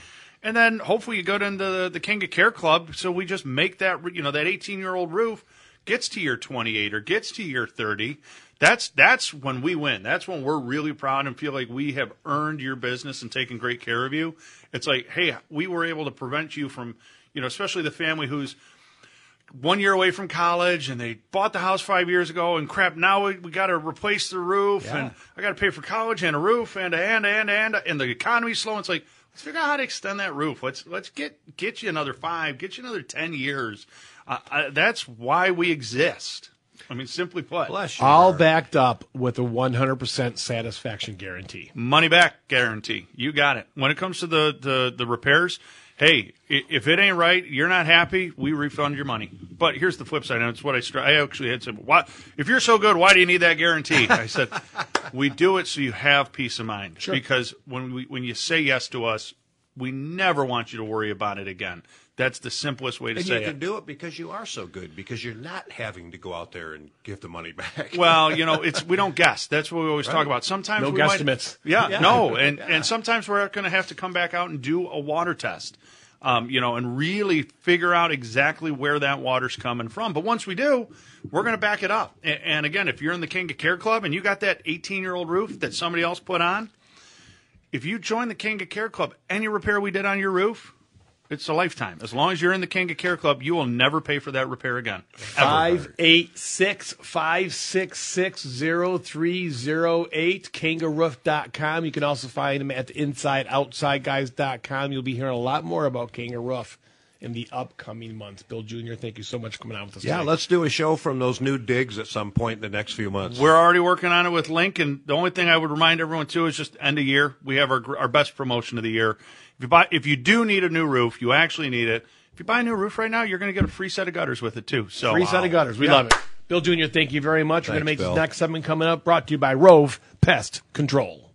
And then hopefully you go to the, the King of Care Club, so we just make that, you know, that eighteen-year-old roof gets to year twenty-eight or gets to year thirty. That's that's when we win. That's when we're really proud and feel like we have earned your business and taken great care of you. It's like, hey, we were able to prevent you from, you know, especially the family who's one year away from college and they bought the house five years ago and crap, now we, we got to replace the roof Yeah. and I got to pay for college and a roof and and and and and the economy's slow. It's like, let's figure out how to extend that roof. Let's let's get get you another five, get you another ten years. Uh, I, that's why we exist. I mean, simply put, Bless you. All Mark. backed up with a one hundred percent satisfaction guarantee. money back guarantee. You got it. When it comes to the, the, the repairs, hey, i- if it ain't right, you're not happy, we refund your money. But here's the flip side, and it's what I str- I actually had said, why, if you're so good, why do you need that guarantee? I said, we do it so you have peace of mind. Sure. Because when we when you say yes to us, we never want you to worry about it again. That's the simplest way to And say you can it. do it because you are so good, because you're not having to go out there and give the money back. Well, you know, it's we don't guess. That's what we always talk Right. about. Sometimes No we might- guesstimates. yeah, Yeah. no, and Yeah. and sometimes we're going to have to come back out and do a water test, um, you know, and really figure out exactly where that water's coming from. But once we do, we're going to back it up. And, and again, if you're in the King of Care Club and you got that eighteen-year-old roof that somebody else put on, if you join the King of Care Club, any repair we did on your roof, it's a lifetime. As long as you're in the King of Care Club, you will never pay for that repair again. Ever. Five eight six five six six zero three zero eight, kangaroof dot com. You can also find them at the inside outside guys dot com. You'll be hearing a lot more about Kangaroof in the upcoming months. Bill Junior, thank you so much for coming out with us Yeah, today. let's do a show from those new digs at some point in the next few months. We're already working on it with Link, and the only thing I would remind everyone too is just end of year. We have our gr- our best promotion of the year. If you buy, if you do need a new roof, you actually need it. If you buy a new roof right now, you're going to get a free set of gutters with it too. So Free set of gutters. We Yeah. love it. Bill Junior, thank you very much. We're going to make Thanks, this Bill. next segment coming up brought to you by Rove Pest Control.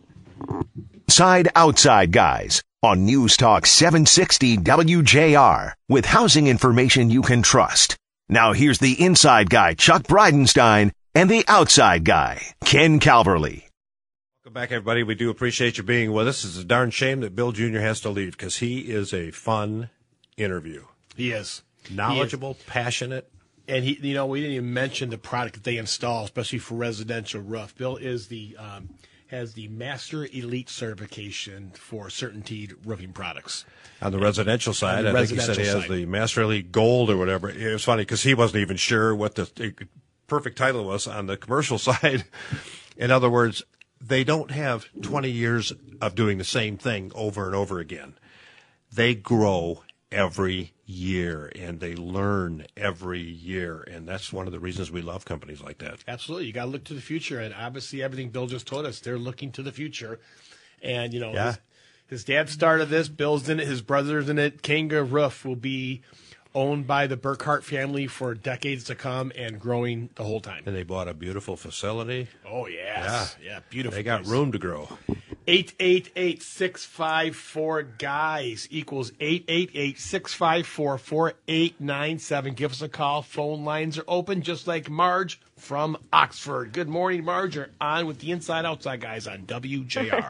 Side Outside Guys on News Talk seven sixty W J R with housing information you can trust. Now here's the inside guy, Chuck Bridenstine, and the outside guy, Ken Calverley. Welcome back, everybody. We do appreciate you being with us. It's a darn shame that Bill Junior has to leave because he is a fun interview. He is. Knowledgeable, passionate. And he, you know, we didn't even mention the product that they install, especially for residential roof. Bill is the um, has the Master Elite certification for Certainteed roofing products. On the residential side, the I think he said he residential has side. the Master Elite Gold or whatever. It was funny because he wasn't even sure what the uh, perfect title was on the commercial side. In other words, they don't have twenty years of doing the same thing over and over again. They grow every year and they learn every year. And that's one of the reasons we love companies like that. Absolutely. You got to look to the future. And obviously, everything Bill just told us, they're looking to the future. And, you know, Yeah. his, his dad started this, Bill's in it, his brother's in it. Kangaroof will be owned by the Burkhart family for decades to come and growing the whole time. And they bought a beautiful facility. Oh, yes. Yeah. beautiful. They got place. room to grow. eight eight eight, six five four, guys equals eight eight eight, six five four, four eight nine seven. Give us a call. Phone lines are open, just like Marge from Oxford. Good morning, Marge. You're on with the Inside Outside Guys on W J R.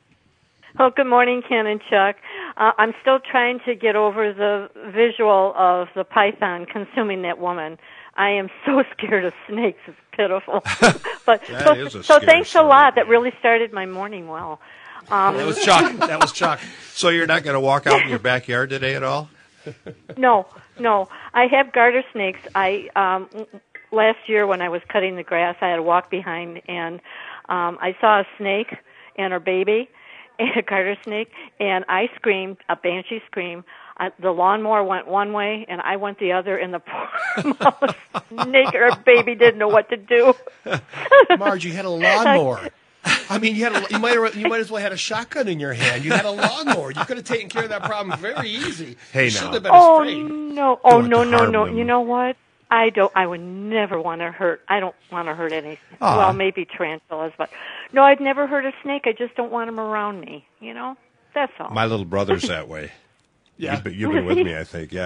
Oh, good morning, Ken and Chuck. Uh, I'm still trying to get over the visual of the python consuming that woman. I am so scared of snakes. It's pitiful. But That so, is a so scary thanks a story. lot. That really started my morning well. Um, That was Chuck. That was Chuck. So you're not going to walk out in your backyard today at all? No, no. I have garter snakes. I um, last year when I was cutting the grass, I had to walk behind, and um, I saw a snake and her baby, a garter snake, and I screamed, a banshee scream. Uh, the lawnmower went one way, and I went the other, and the poor mouse snake or baby didn't know what to do. Marge, you had a lawnmower. I mean, you had a, you might have, you might as well had a shotgun in your hand. You had a lawnmower. You could have taken care of that problem very easy. Hey, you now. shouldn't have been Oh afraid. no! Oh want no! to No! harm No! them. You know what? I don't. I would never want to hurt. I don't want to hurt any. Aw. Well, maybe tarantulas, but no, I'd never hurt a snake. I just don't want them around me. You know, that's all. My little brother's that way. Yeah. You've been, you've been with me, I think. Yeah.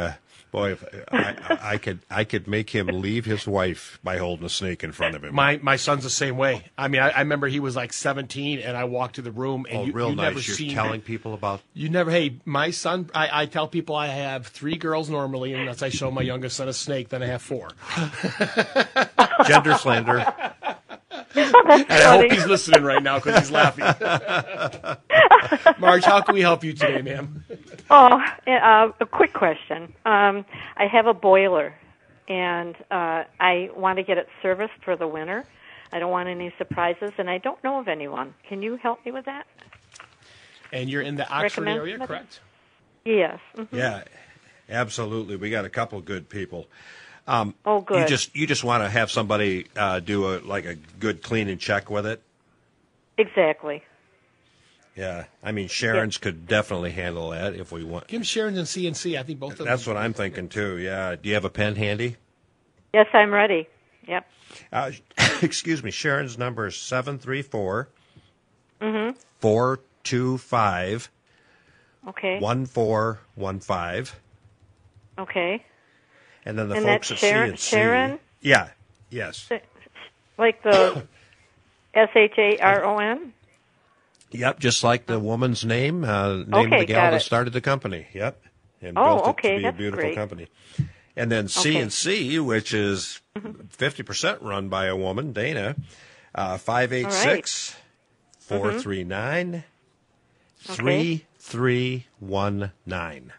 Boy, if I, I could I could make him leave his wife by holding a snake in front of him. My my son's the same way. I mean, I, I remember he was like seventeen, and I walked to the room, and oh, you, real you nice. never You're seen telling people about. You never. Hey, my son. I, I tell people I have three girls normally, and unless I show my youngest son a snake, then I have four. Gender slander. And I hope he's listening right now because he's laughing. Marge, how can we help you today, ma'am? Oh, uh, a quick question. Um, I have a boiler, and uh, I want to get it serviced for the winter. I don't want any surprises, and I don't know of anyone. Can you help me with that? And you're in the Oxford Recommend area, somebody? correct? Yes. Mm-hmm. Yeah, absolutely. We got a couple good people. Um, Oh, good. You just you just want to have somebody uh, do a like a good clean and check with it. Exactly. Yeah, I mean Sharon's could definitely handle that if we want. Give him Sharon's and C N C. I think both of them. That's what I'm thinking too. Yeah. Do you have a pen handy? Yes, I'm ready. Yep. Uh, excuse me. Sharon's number is seven three four Mm-hmm. four two five Okay. one four one five. Okay. And then the And folks that's at Sharon- C and C. Sharon? Yeah. Yes. Like the S H A R O N? Yep. Just like the woman's name, uh, name Okay, of the gal got that it. started the company. Yep. And Oh, built it okay, to be a that's beautiful great. company. And then C and C, which is fifty percent run by a woman, Dana, uh, five eight six, four three nine, three three one nine.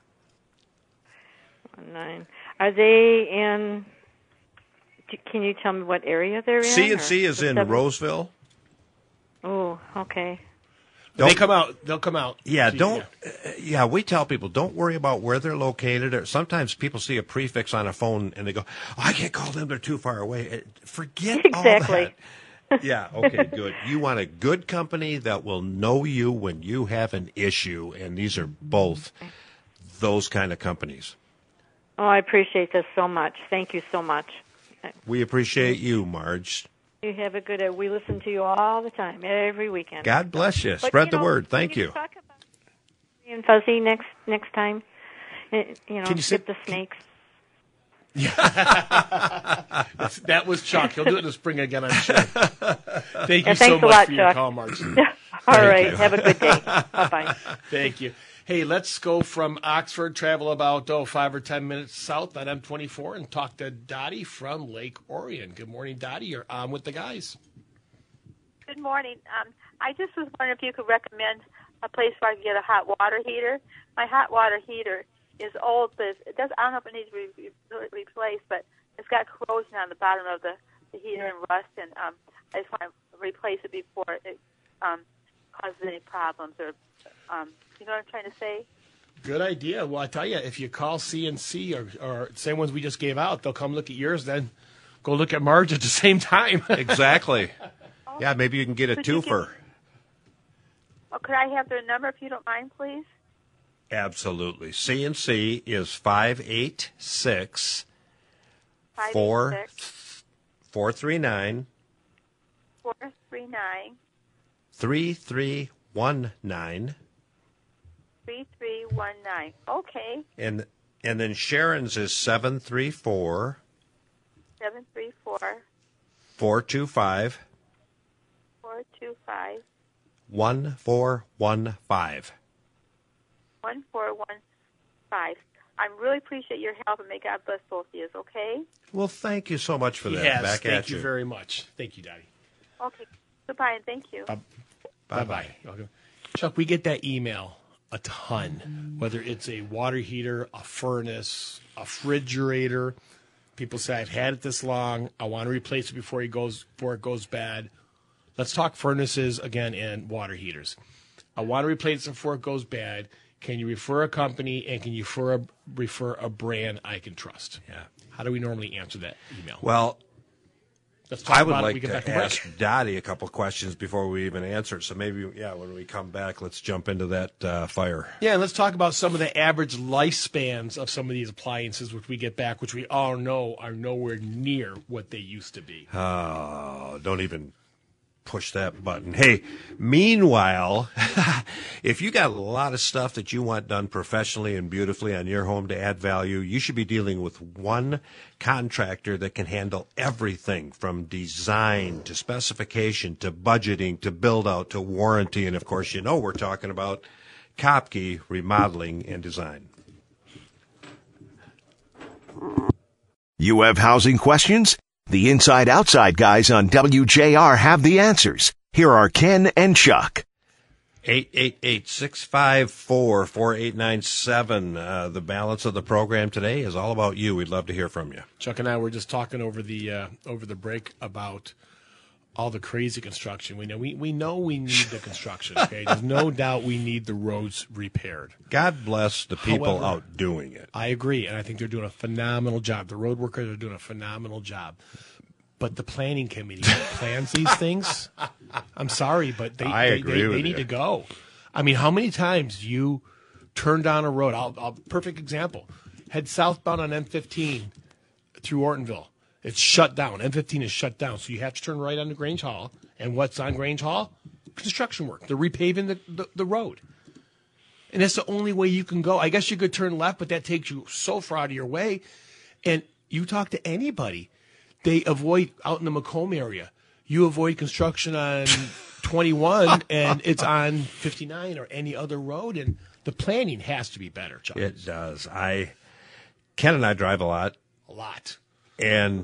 Nine. Are they in? d- Can you tell me what area they're in? C and C or is the in seven- Roseville. Oh, okay. They Don't- come out. They'll come out. Yeah, See, don't. Uh, yeah, we tell people don't worry about where they're located. Or sometimes people see a prefix on a phone and they go, oh, "I can't call them; they're too far away." Uh, Forget Exactly. all that. Yeah. Okay. Good. You want a good company that will know you when you have an issue, and these are both those kind of companies. Oh, I appreciate this so much. Thank you so much. We appreciate you, Marge. You have a good. Uh, we listen to you all the time, every weekend. God bless you. But, Spread you the know, word. can Thank you. Talk about Fuzzy and Fuzzy next next time. Uh, You know, Can you sit- get the snakes. That was Chuck. He'll do it in the spring again, I'm sure. Thank you Yeah, so thanks a much lot, for your Chuck. call, Marge. All right. Have a good day. Bye bye. Thank you. Hey, let's go from Oxford, travel about oh, five or ten minutes south on M twenty-four and talk to Dottie from Lake Orion. Good morning, Dottie. You're on with the guys. Good morning. Um, I just was wondering if you could recommend a place where I can get a hot water heater. My hot water heater is old, but it does. I don't know if it needs to be re- replaced, but it's got corrosion on the bottom of the, the heater and rust, and um, I just want to replace it before it um, causes any problems. Or um, you know what I'm trying to say? Good idea. Well, I tell you, if you call C N C or, or same ones we just gave out, they'll come look at yours, then go look at Marge at the same time. Exactly. Yeah, maybe you can get a Could you twofer. Oh, could I have their number if you don't mind, please? Absolutely. C and C is five eight six Five four eight six four three nine four three nine three three one nine, three three one nine. Okay, and and then Sharon's is seven three four seven three four four two five four two five one four one five. one four one five. I really appreciate your help, and may God bless both of you. Okay. Well, thank you so much for that. Yes, Back thank at you you. very much. Thank you, Dottie. Okay. Goodbye, and thank you. Bye-bye. Chuck, we get that email a ton, whether it's a water heater, a furnace, a refrigerator. People say, I've had it this long. I want to replace it before it goes, before it goes bad. Let's talk furnaces again and water heaters. I want to replace it before it goes bad. Can you refer a company, and can you refer a, refer a brand I can trust? Yeah. How do we normally answer that email? Well, Let's talk I would about it when like we get back to from ask break. Dottie a couple questions before we even answer it. So maybe, yeah, when we come back, let's jump into that uh, fire. Yeah, and let's talk about some of the average lifespans of some of these appliances, which we get back, which we all know are nowhere near what they used to be. Oh, don't even push that button. Hey, meanwhile, if you got a lot of stuff that you want done professionally and beautifully on your home to add value, you should be dealing with one contractor that can handle everything from design to specification to budgeting to build out to warranty. And of course, you know we're talking about Kopke Remodeling and Design. You have housing questions? The Inside Outside guys on W J R have the answers. Here are Ken and Chuck. eight eight eight, six five four, four eight nine seven. Uh, the balance of the program today is all about you. We'd love to hear from you. Chuck and I were just talking over the uh, over the break about all the crazy construction. We know we, we know we need the construction. Okay, there's no doubt we need the roads repaired. God bless the people However, out doing it. I agree, and I think they're doing a phenomenal job. The road workers are doing a phenomenal job. But the planning committee that plans these things, I'm sorry, but they I they, agree they, with they need you. to go. I mean, how many times you turn down a road? I'll, I'll perfect example. Head southbound on M fifteen through Ortonville. It's shut down. M fifteen is shut down, so you have to turn right onto Grange Hall. And what's on Grange Hall? Construction work. They're repaving the, the, the road. And that's the only way you can go. I guess you could turn left, but that takes you so far out of your way. And you talk to anybody, they avoid out in the Macomb area. You avoid construction on twenty-one, and it's on fifty-nine or any other road. And the planning has to be better, Chuck. It does. I, Ken and I drive a lot. A lot. And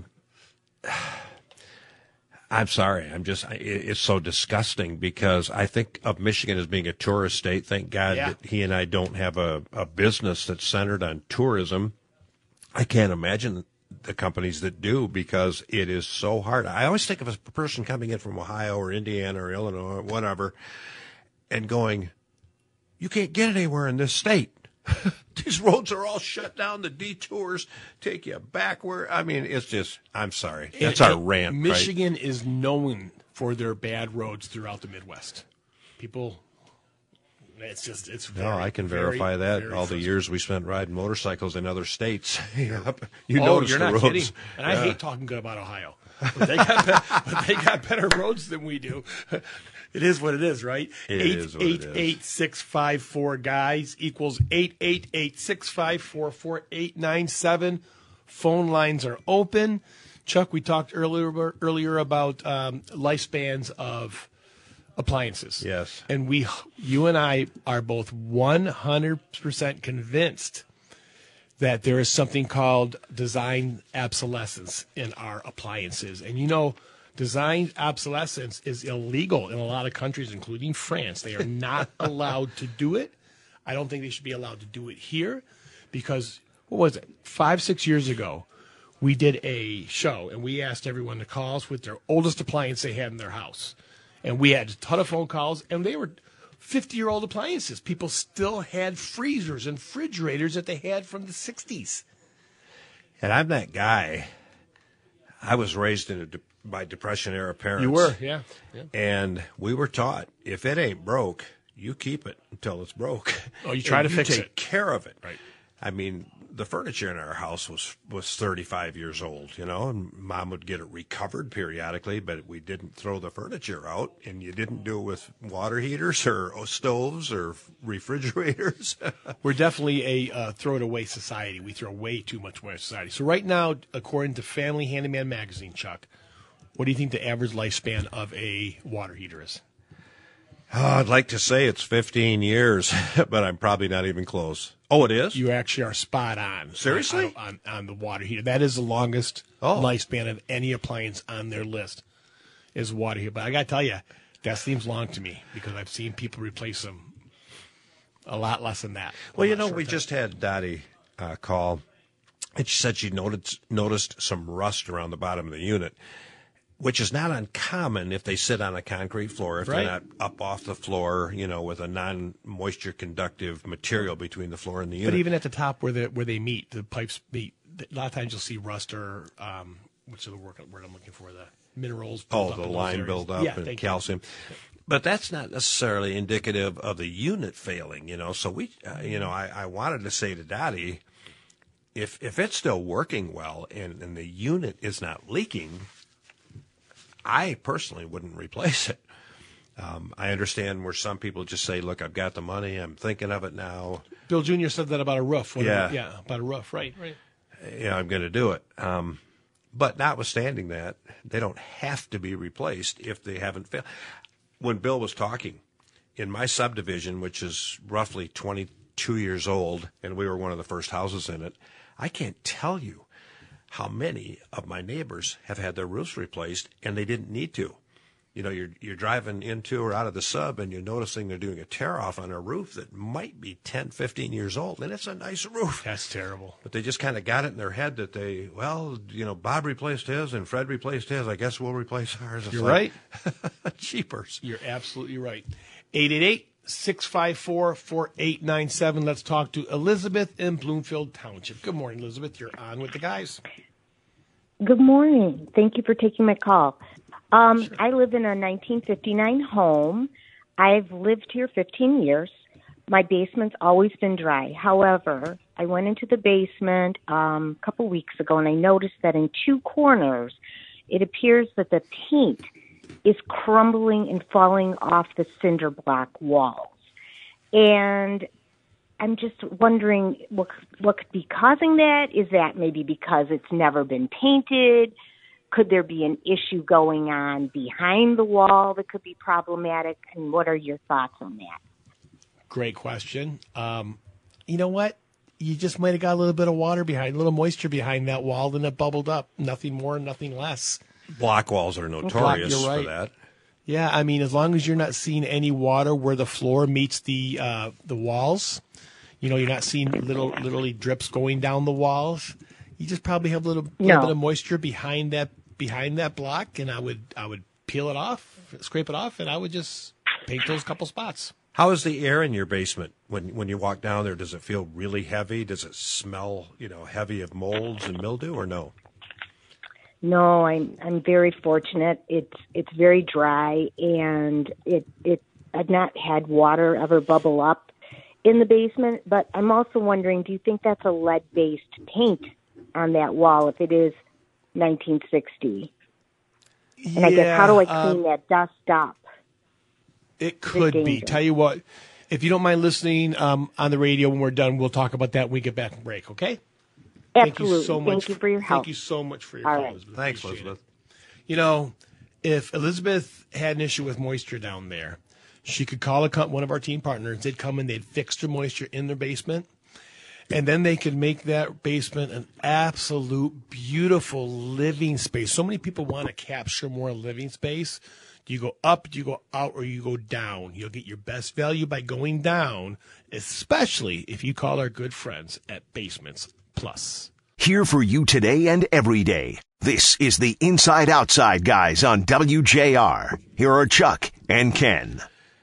I'm sorry, I'm just, it's so disgusting because I think of Michigan as being a tourist state. Thank God Yeah. that he and I don't have a, a business that's centered on tourism. I can't imagine the companies that do because it is so hard. I always think of a person coming in from Ohio or Indiana or Illinois or whatever and going, you can't get anywhere in this state. These roads are all shut down. The detours take you backward. I mean, it's just, I'm sorry. That's And- our and rant, Michigan right? is known for their bad roads throughout the Midwest. People, it's just, it's very, No, I can very, verify that. very All the frustrating. years we spent riding motorcycles in other states. you Oh, notice you're the not roads. kidding. And I Yeah. hate talking good about Ohio. But they got, be- but they got better roads than we do. It is what it is, right? It eight is what it eight is. eight six five four guys equals eight eight eight six five four four eight nine seven. Phone lines are open. Chuck, we talked earlier earlier about um, lifespans of appliances. Yes. And we, you and I are both one hundred percent convinced that there is something called design obsolescence in our appliances. And you know, design obsolescence is illegal in a lot of countries, including France. They are not allowed to do it. I don't think they should be allowed to do it here because, what was it, five, six years ago, we did a show and we asked everyone to call us with their oldest appliance they had in their house. And we had a ton of phone calls, and they were fifty-year-old appliances. People still had freezers and refrigerators that they had from the sixties. And I'm that guy. I was raised in a de- by Depression-era parents. You were, yeah. yeah. And we were taught, if it ain't broke, you keep it until it's broke. Oh, you try And to fix take it. care of it. Right. I mean, the furniture in our house was, was thirty-five years old, you know, and Mom would get it recovered periodically, but we didn't throw the furniture out, and you didn't do it with water heaters or stoves or refrigerators. We're definitely a uh, throw-it-away society. We throw way too much away in society. So right now, according to Family Handyman magazine, Chuck, what do you think the average lifespan of a water heater is? Oh, I'd like to say it's fifteen years, but I'm probably not even close. Oh, it is? You actually are spot on. Seriously? On, on, on the water heater. That is the longest Oh. lifespan of any appliance on their list is water heater. But I got to tell you, that seems long to me because I've seen people replace them a lot less than that. Well, A you lot know, short we time. just had Dottie uh, call, and she said she noticed, noticed some rust around the bottom of the unit, which is not uncommon if they sit on a concrete floor, if Right. they're not up off the floor, you know, with a non-moisture conductive material between the floor and the unit. But even at the top where the where they meet, the pipes meet, a lot of times you'll see rust or um, what's the word word I'm looking for? The minerals. Oh, build up the in those lime areas. buildup yeah, and thank you. calcium. But that's not necessarily indicative of the unit failing, you know. So we, uh, you know, I, I wanted to say to Dottie, if if it's still working well and, and the unit is not leaking, I personally wouldn't replace it. Um, I understand where some people just say, look, I've got the money. I'm thinking of it now. Bill Junior said that about a roof. Yeah. Yeah, about a roof. Right, right. Yeah, I'm going to do it. Um, but notwithstanding that, they don't have to be replaced if they haven't failed. When Bill was talking, in my subdivision, which is roughly twenty-two years old, and we were one of the first houses in it, I can't tell you how many of my neighbors have had their roofs replaced, and they didn't need to. You know, you're you're driving into or out of the sub, and you're noticing they're doing a tear-off on a roof that might be ten, fifteen years old, and it's a nice roof. That's terrible. But they just kind of got it in their head that they, well, you know, Bob replaced his and Fred replaced his. I guess we'll replace ours. It's You're like, right. Cheapers. You're absolutely right. eight eight eight, six five four, four eight nine seven. Let's talk to Elizabeth in Bloomfield Township. Good morning, Elizabeth. You're on with the guys. Good morning. Thank you for taking my call. Um, Sure. I live in a nineteen fifty-nine home. I've lived here fifteen years. My basement's always been dry. However, I went into the basement um, a couple weeks ago, and I noticed that in two corners, it appears that the paint is crumbling and falling off the cinder block walls. And I'm just wondering what, what could be causing that. Is that maybe because it's never been painted? Could there be an issue going on behind the wall that could be problematic? And what are your thoughts on that? Great question. Um, you know what? You just might have got a little bit of water behind, a little moisture behind that wall, then it bubbled up. Nothing more, nothing less. Block walls are notorious Block, you're right. for that. Yeah, I mean, as long as you're not seeing any water where the floor meets the uh, the walls, you know, you're not seeing little literally drips going down the walls. You just probably have a little, No. little bit of moisture behind that behind that block, and I would I would peel it off, scrape it off, and I would just paint those couple spots. How is the air in your basement when when you walk down there? Does it feel really heavy? Does it smell, you know, heavy of molds and mildew, or no? No, I'm I'm very fortunate. It's it's very dry, and it it I've not had water ever bubble up in the basement. But I'm also wondering, do you think that's a lead-based paint on that wall? If it is nineteen sixty, and I guess how do I clean um, that dust up? It could be. danger. Tell you what, if you don't mind listening um, on the radio when we're done, we'll talk about that when we get back from break, okay? Thank Absolutely. you so much. Thank you for your help. Thank you so much for your All call, right. Elizabeth. Thanks, Appreciate Elizabeth. it. You know, if Elizabeth had an issue with moisture down there, she could call a co- one of our team partners. They'd come in, they'd fix the moisture in their basement, and then they could make that basement an absolute beautiful living space. So many people want to capture more living space. Do you go up, do you go out, or you go down? You'll get your best value by going down, especially if you call our good friends at Basements Plus. Here for you today and every day. This is the Inside Outside Guys on W J R. Here are Chuck and Ken.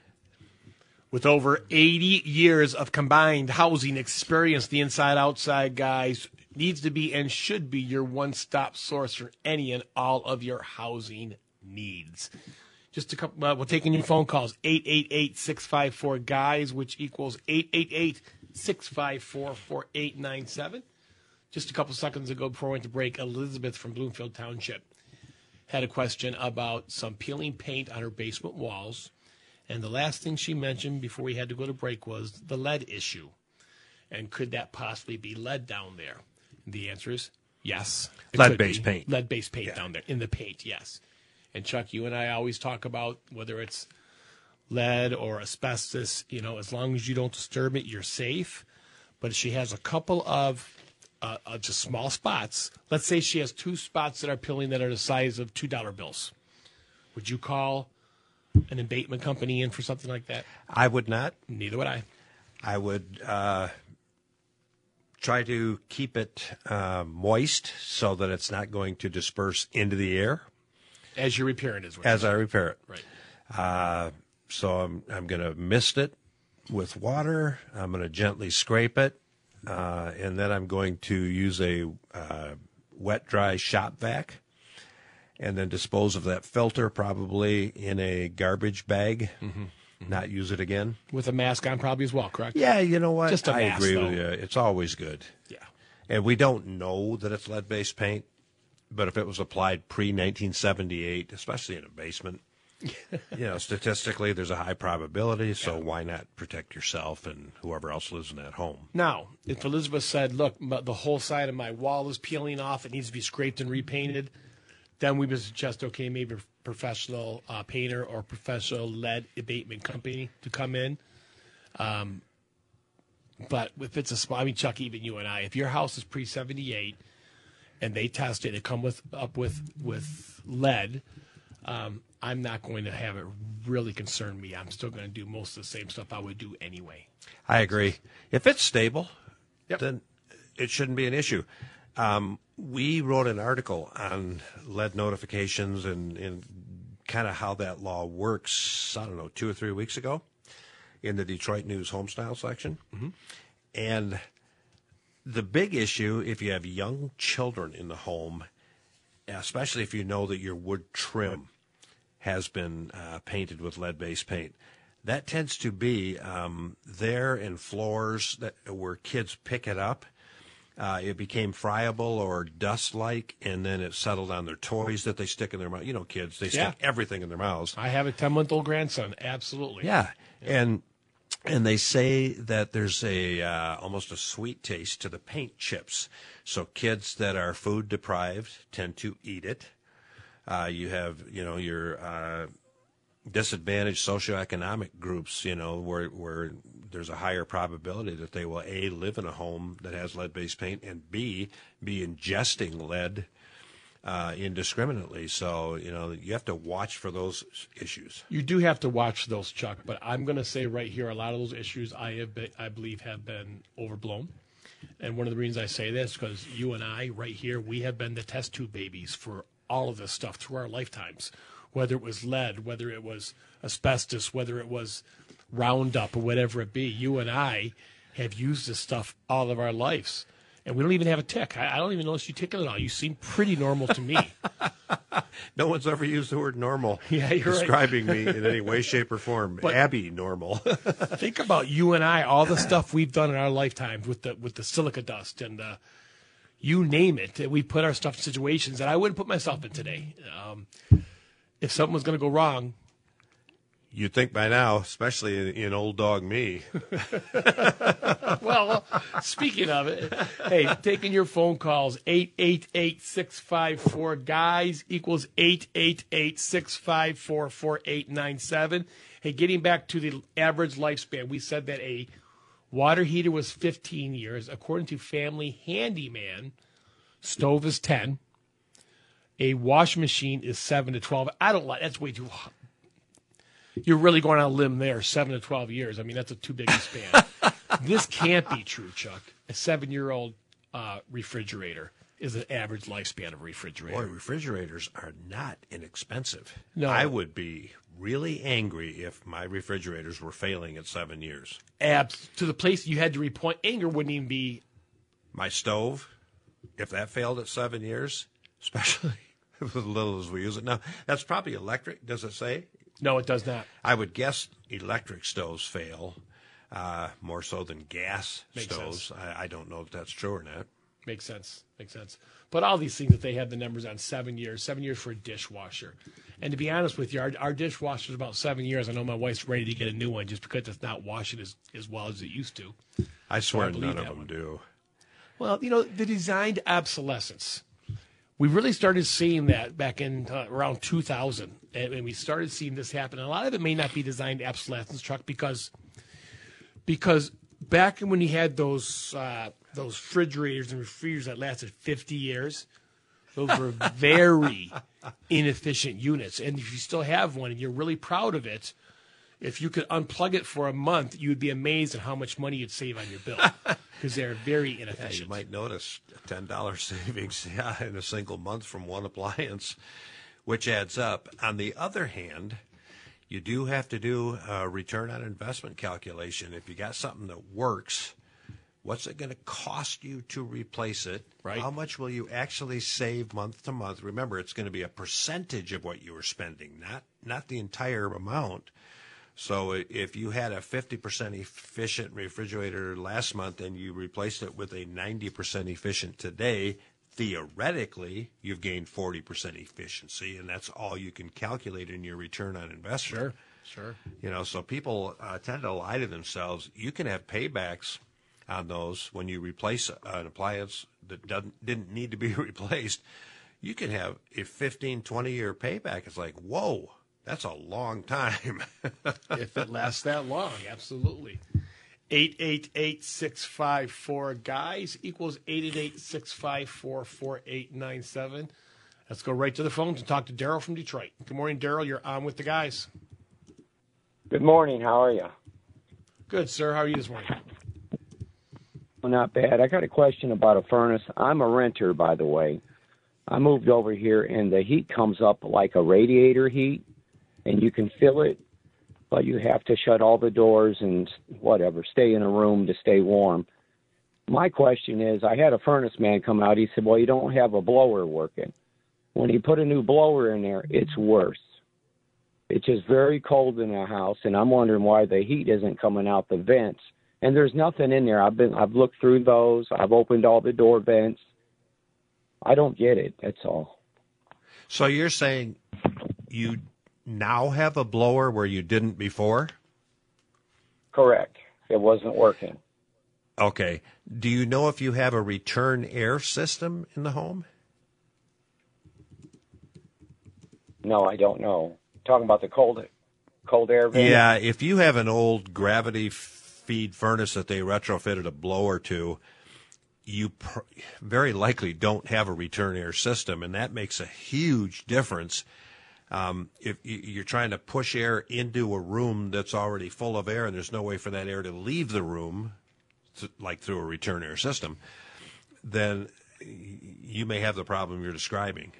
With over eighty years of combined housing experience, the Inside Outside Guys needs to be and should be your one-stop source for any and all of your housing needs. Just a couple, uh, we're taking your phone calls, eight eight eight, six five four, guys, which equals eight eight eight, six five four, four eight nine seven. Just a couple seconds ago before we went to break, Elizabeth from Bloomfield Township had a question about some peeling paint on her basement walls. And the last thing she mentioned before we had to go to break was the lead issue. And could that possibly be lead down there? And the answer is yes. it could Lead-based be. paint. Lead-based paint Yeah. down there, in the paint, yes. And Chuck, you and I always talk about whether it's lead or asbestos, you know, as long as you don't disturb it, you're safe. But if she has a couple of uh, uh, just small spots, let's say she has two spots that are peeling that are the size of two dollar bills, would you call an abatement company in for something like that? I would not. Neither would I. I would uh, try to keep it uh, moist so that it's not going to disperse into the air As you're repairing it, is what as you're I repair it. saying. Right. Uh, so I'm I'm going to mist it with water. I'm going to gently scrape it, uh, and then I'm going to use a uh, wet dry shop vac, and then dispose of that filter probably in a garbage bag. Mm-hmm. Not use it again. With a mask on probably as well, correct? Yeah, you know what? Just a I mask, agree though. with you. It's always good. Yeah. And we don't know that it's lead-based paint But if it was applied pre nineteen seventy-eight, especially in a basement, you know, statistically there's a high probability, so yeah. Why not protect yourself and whoever else lives in that home? Now, if Elizabeth said, look, the whole side of my wall is peeling off, it needs to be scraped and repainted, then we would suggest, okay, maybe a professional uh, painter or professional lead abatement company to come in. Um, but if it's a small, I mean, Chuck, even you and I, if your house is pre seventy-eight and they test it, it come with up with with lead, um, I'm not going to have it really concern me. I'm still going to do most of the same stuff I would do anyway. I agree. If it's stable, yep. then it shouldn't be an issue. Um, we wrote an article on lead notifications and, and kind of how that law works, I don't know, two or three weeks ago in the Detroit News Homestyle section. Mm-hmm. And the big issue, if you have young children in the home, especially if you know that your wood trim has been uh, painted with lead-based paint, that tends to be um, there in floors that where kids pick it up. Uh, it became friable or dust-like, and then it settled on their toys that they stick in their mouth. You know, kids, they yeah. stick everything in their mouths. I have a ten-month-old grandson, absolutely. Yeah, yeah. and and they say that there's a uh, almost a sweet taste to the paint chips. So kids that are food-deprived tend to eat it. Uh, you have, you know, your uh, disadvantaged socioeconomic groups, you know, where where there's a higher probability that they will, A, live in a home that has lead-based paint, and B, be ingesting lead uh, indiscriminately. So, you know, you have to watch for those issues. You do have to watch those, Chuck, but I'm going to say right here, a lot of those issues I have been, I believe have been overblown. And one of the reasons I say this is because you and I right here, we have been the test tube babies for all of this stuff through our lifetimes, whether it was lead, whether it was asbestos, whether it was Roundup or whatever it be. You and I have used this stuff all of our lives, and we don't even have a tick. I, I don't even notice you tickle at all. You seem pretty normal to me. No one's ever used the word normal yeah, you're describing right. me in any way, shape, or form. But Abby normal. Think about you and I, all the stuff we've done in our lifetimes with the with the silica dust and the, you name it. We put our stuff in situations that I wouldn't put myself in today. Um, if something was going to go wrong, you'd think by now, especially in, in old dog me. Well, speaking of it, hey, taking your phone calls, eight eight eight, six five four, guys equals eight eight eight, six five four, four eight nine seven. Hey, getting back to the average lifespan, we said that a water heater was fifteen years. According to Family Handyman, stove is ten. A washing machine is seven to twelve. I don't like, that's way too hot. You're really going on a limb there, seven to twelve years. I mean, that's a too big a span. This can't be true, Chuck. A seven-year-old uh, refrigerator is the average lifespan of a refrigerator. Boy, refrigerators are not inexpensive. No. I would be really angry if my refrigerators were failing at seven years. Abs- to the place you had to repoint. Anger wouldn't even be. My stove, if that failed at seven years, especially with as little as we use it now, that's probably electric, does it say? No, it does not. I would guess electric stoves fail uh, more so than gas Makes stoves. I, I don't know if that's true or not. Makes sense. Makes sense. But all these things that they have the numbers on seven years, seven years for a dishwasher. And to be honest with you, our, our dishwasher is about seven years. I know my wife's ready to get a new one just because it's not washing as, as well as it used to. I swear so I none of them one. do. Well, you know, the designed obsolescence. We really started seeing that back in uh, around two thousand, and, and we started seeing this happen. And a lot of it may not be designed obsolescence, Chuck, because because back when you had those uh, those refrigerators and refrigerators that lasted fifty years, those were very inefficient units. And if you still have one and you're really proud of it, if you could unplug it for a month, you'd be amazed at how much money you'd save on your bill because they're very inefficient. Yeah, you might notice a ten dollars savings yeah, in a single month from one appliance, which adds up. On the other hand, you do have to do a return on investment calculation. If you got something that works, what's it going to cost you to replace it? Right. How much will you actually save month to month? Remember, it's going to be a percentage of what you were spending, not not the entire amount. So if you had a fifty percent efficient refrigerator last month and you replaced it with a ninety percent efficient today, theoretically, you've gained forty percent efficiency, and that's all you can calculate in your return on investment. Sure, sure. You know, so people uh, tend to lie to themselves. You can have paybacks on those when you replace an appliance that doesn't didn't need to be replaced. You can have a fifteen, twenty-year payback. It's like, whoa, that's a long time. If it lasts that long, absolutely. eight eight eight, six five four, guys equals eight eight eight, six five four, four eight nine seven. Let's go right to the phones and talk to Daryl from Detroit. Good morning, Daryl. You're on with the guys. Good morning. How are you? Good, sir. How are you this morning? Well, not bad. I got a question about a furnace. I'm a renter, by the way. I moved over here, and the heat comes up like a radiator heat, and you can feel it, but you have to shut all the doors and whatever, stay in a room to stay warm. My question is, I had a furnace man come out. He said, well, you don't have a blower working. When he put a new blower in there, it's worse. It's just very cold in the house, and I'm wondering why the heat isn't coming out the vents. And there's nothing in there. I've been, I've looked through those. I've opened all the door vents. I don't get it. That's all. So you're saying you now have a blower where you didn't before? Correct. It wasn't working. Okay. Do you know if you have a return air system in the home? No, I don't know. Talking about the cold, cold air vent? Yeah, if you have an old gravity feed furnace that they retrofitted a blower to, you pr- very likely don't have a return air system, and that makes a huge difference. Um, if you're trying to push air into a room that's already full of air and there's no way for that air to leave the room, like through a return air system, then you may have the problem you're describing.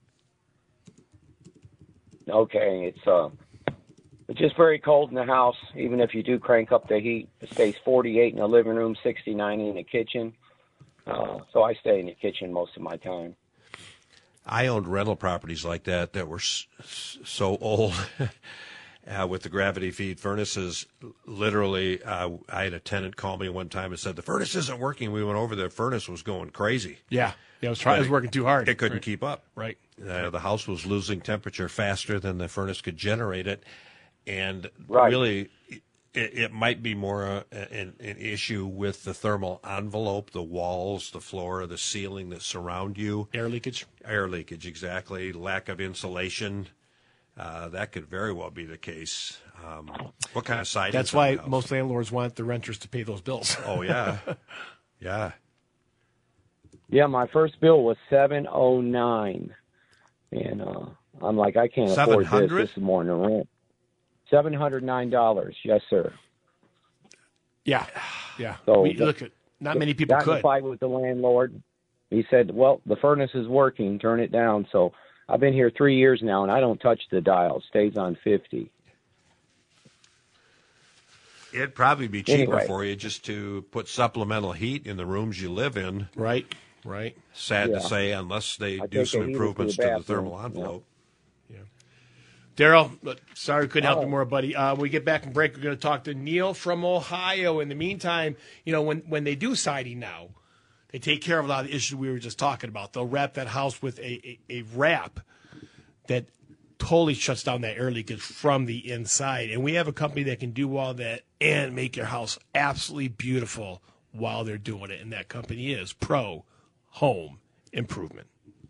Okay, it's uh, it's just very cold in the house. Even if you do crank up the heat, it stays forty-eight in the living room, sixty-nine in the kitchen. Uh, so I stay in the kitchen most of my time. I owned rental properties like that that were s- so old uh, with the gravity feed furnaces. Literally, uh, I had a tenant call me one time and said, the furnace isn't working. We went over there. The furnace was going crazy. Yeah, yeah, it was, trying, it was working too hard. It couldn't right. keep up. Right. Uh, the house was losing temperature faster than the furnace could generate it. And right. really, it, it might be more uh, an, an issue with the thermal envelope, the walls, the floor, the ceiling that surround you. Air leakage. Air leakage, exactly. Lack of insulation. Uh, that could very well be the case. Um, what kind of siding? That's why most landlords want the renters to pay those bills. Oh, yeah. Yeah. Yeah, my first bill was seven oh nine. And uh, I'm like, I can't afford this. This is more than rent. seven hundred nine dollars. Yes, sir. Yeah, yeah. So we, look, at not many people got could. in a fight with the landlord. He said, well, the furnace is working. Turn it down. So I've been here three years now, and I don't touch the dial. It stays on fifty. It'd probably be cheaper Anyway. for you just to put supplemental heat in the rooms you live in. Right, right. Sad Yeah. to say, unless they I do take some a heater to improvements the to the bathroom. thermal envelope. Daryl, look, sorry we couldn't help Oh. you more, buddy. Uh, when we get back from break, we're going to talk to Neil from Ohio. In the meantime, you know, when, when they do siding now, they take care of a lot of the issues we were just talking about. They'll wrap that house with a, a, a wrap that totally shuts down that air leakage from the inside. And we have a company that can do all that and make your house absolutely beautiful while they're doing it. And that company is Pro Home Improvement.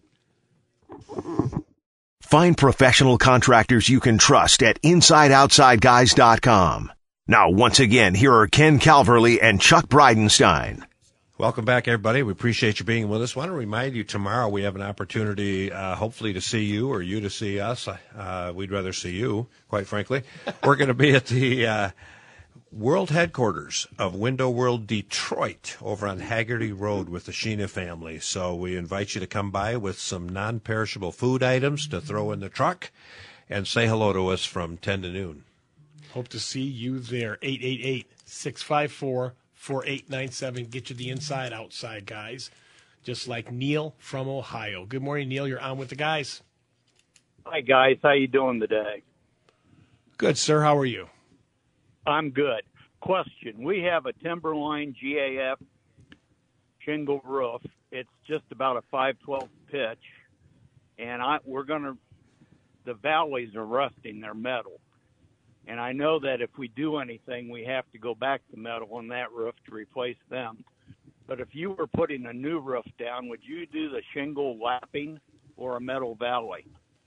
Find professional contractors you can trust at inside outside guys dot com. Now, once again, here are Ken Calverley and Chuck Bridenstine. Welcome back, everybody. We appreciate you being with us. I want to remind you tomorrow we have an opportunity, uh, hopefully, to see you or you to see us. Uh, we'd rather see you, quite frankly. We're going to be at the uh, world headquarters of Window World Detroit over on Haggerty Road with the Sheena family. So we invite you to come by with some non-perishable food items to throw in the truck and say hello to us from ten to noon. Hope to see you there. eight eight eight, six five four, four eight nine seven. Get you the inside, outside, guys. Just like Neil from Ohio. Good morning, Neil. You're on with the guys. Hi, guys. How you doing today? Good, sir. How are you? I'm good. Question. We have a Timberline G A F shingle roof. It's just about a five twelve pitch, and I we're gonna. The valleys are rusting; they're metal, and I know that if we do anything, we have to go back to metal on that roof to replace them. But if you were putting a new roof down, would you do the shingle lapping or a metal valley?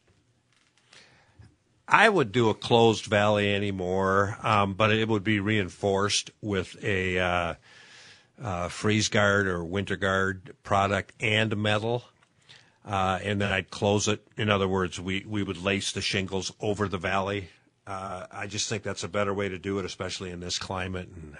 I would do a closed valley anymore, um, but it would be reinforced with a uh, uh, freeze guard or winter guard product and metal, uh, and then I'd close it. In other words, we, we would lace the shingles over the valley. Uh, I just think that's a better way to do it, especially in this climate. And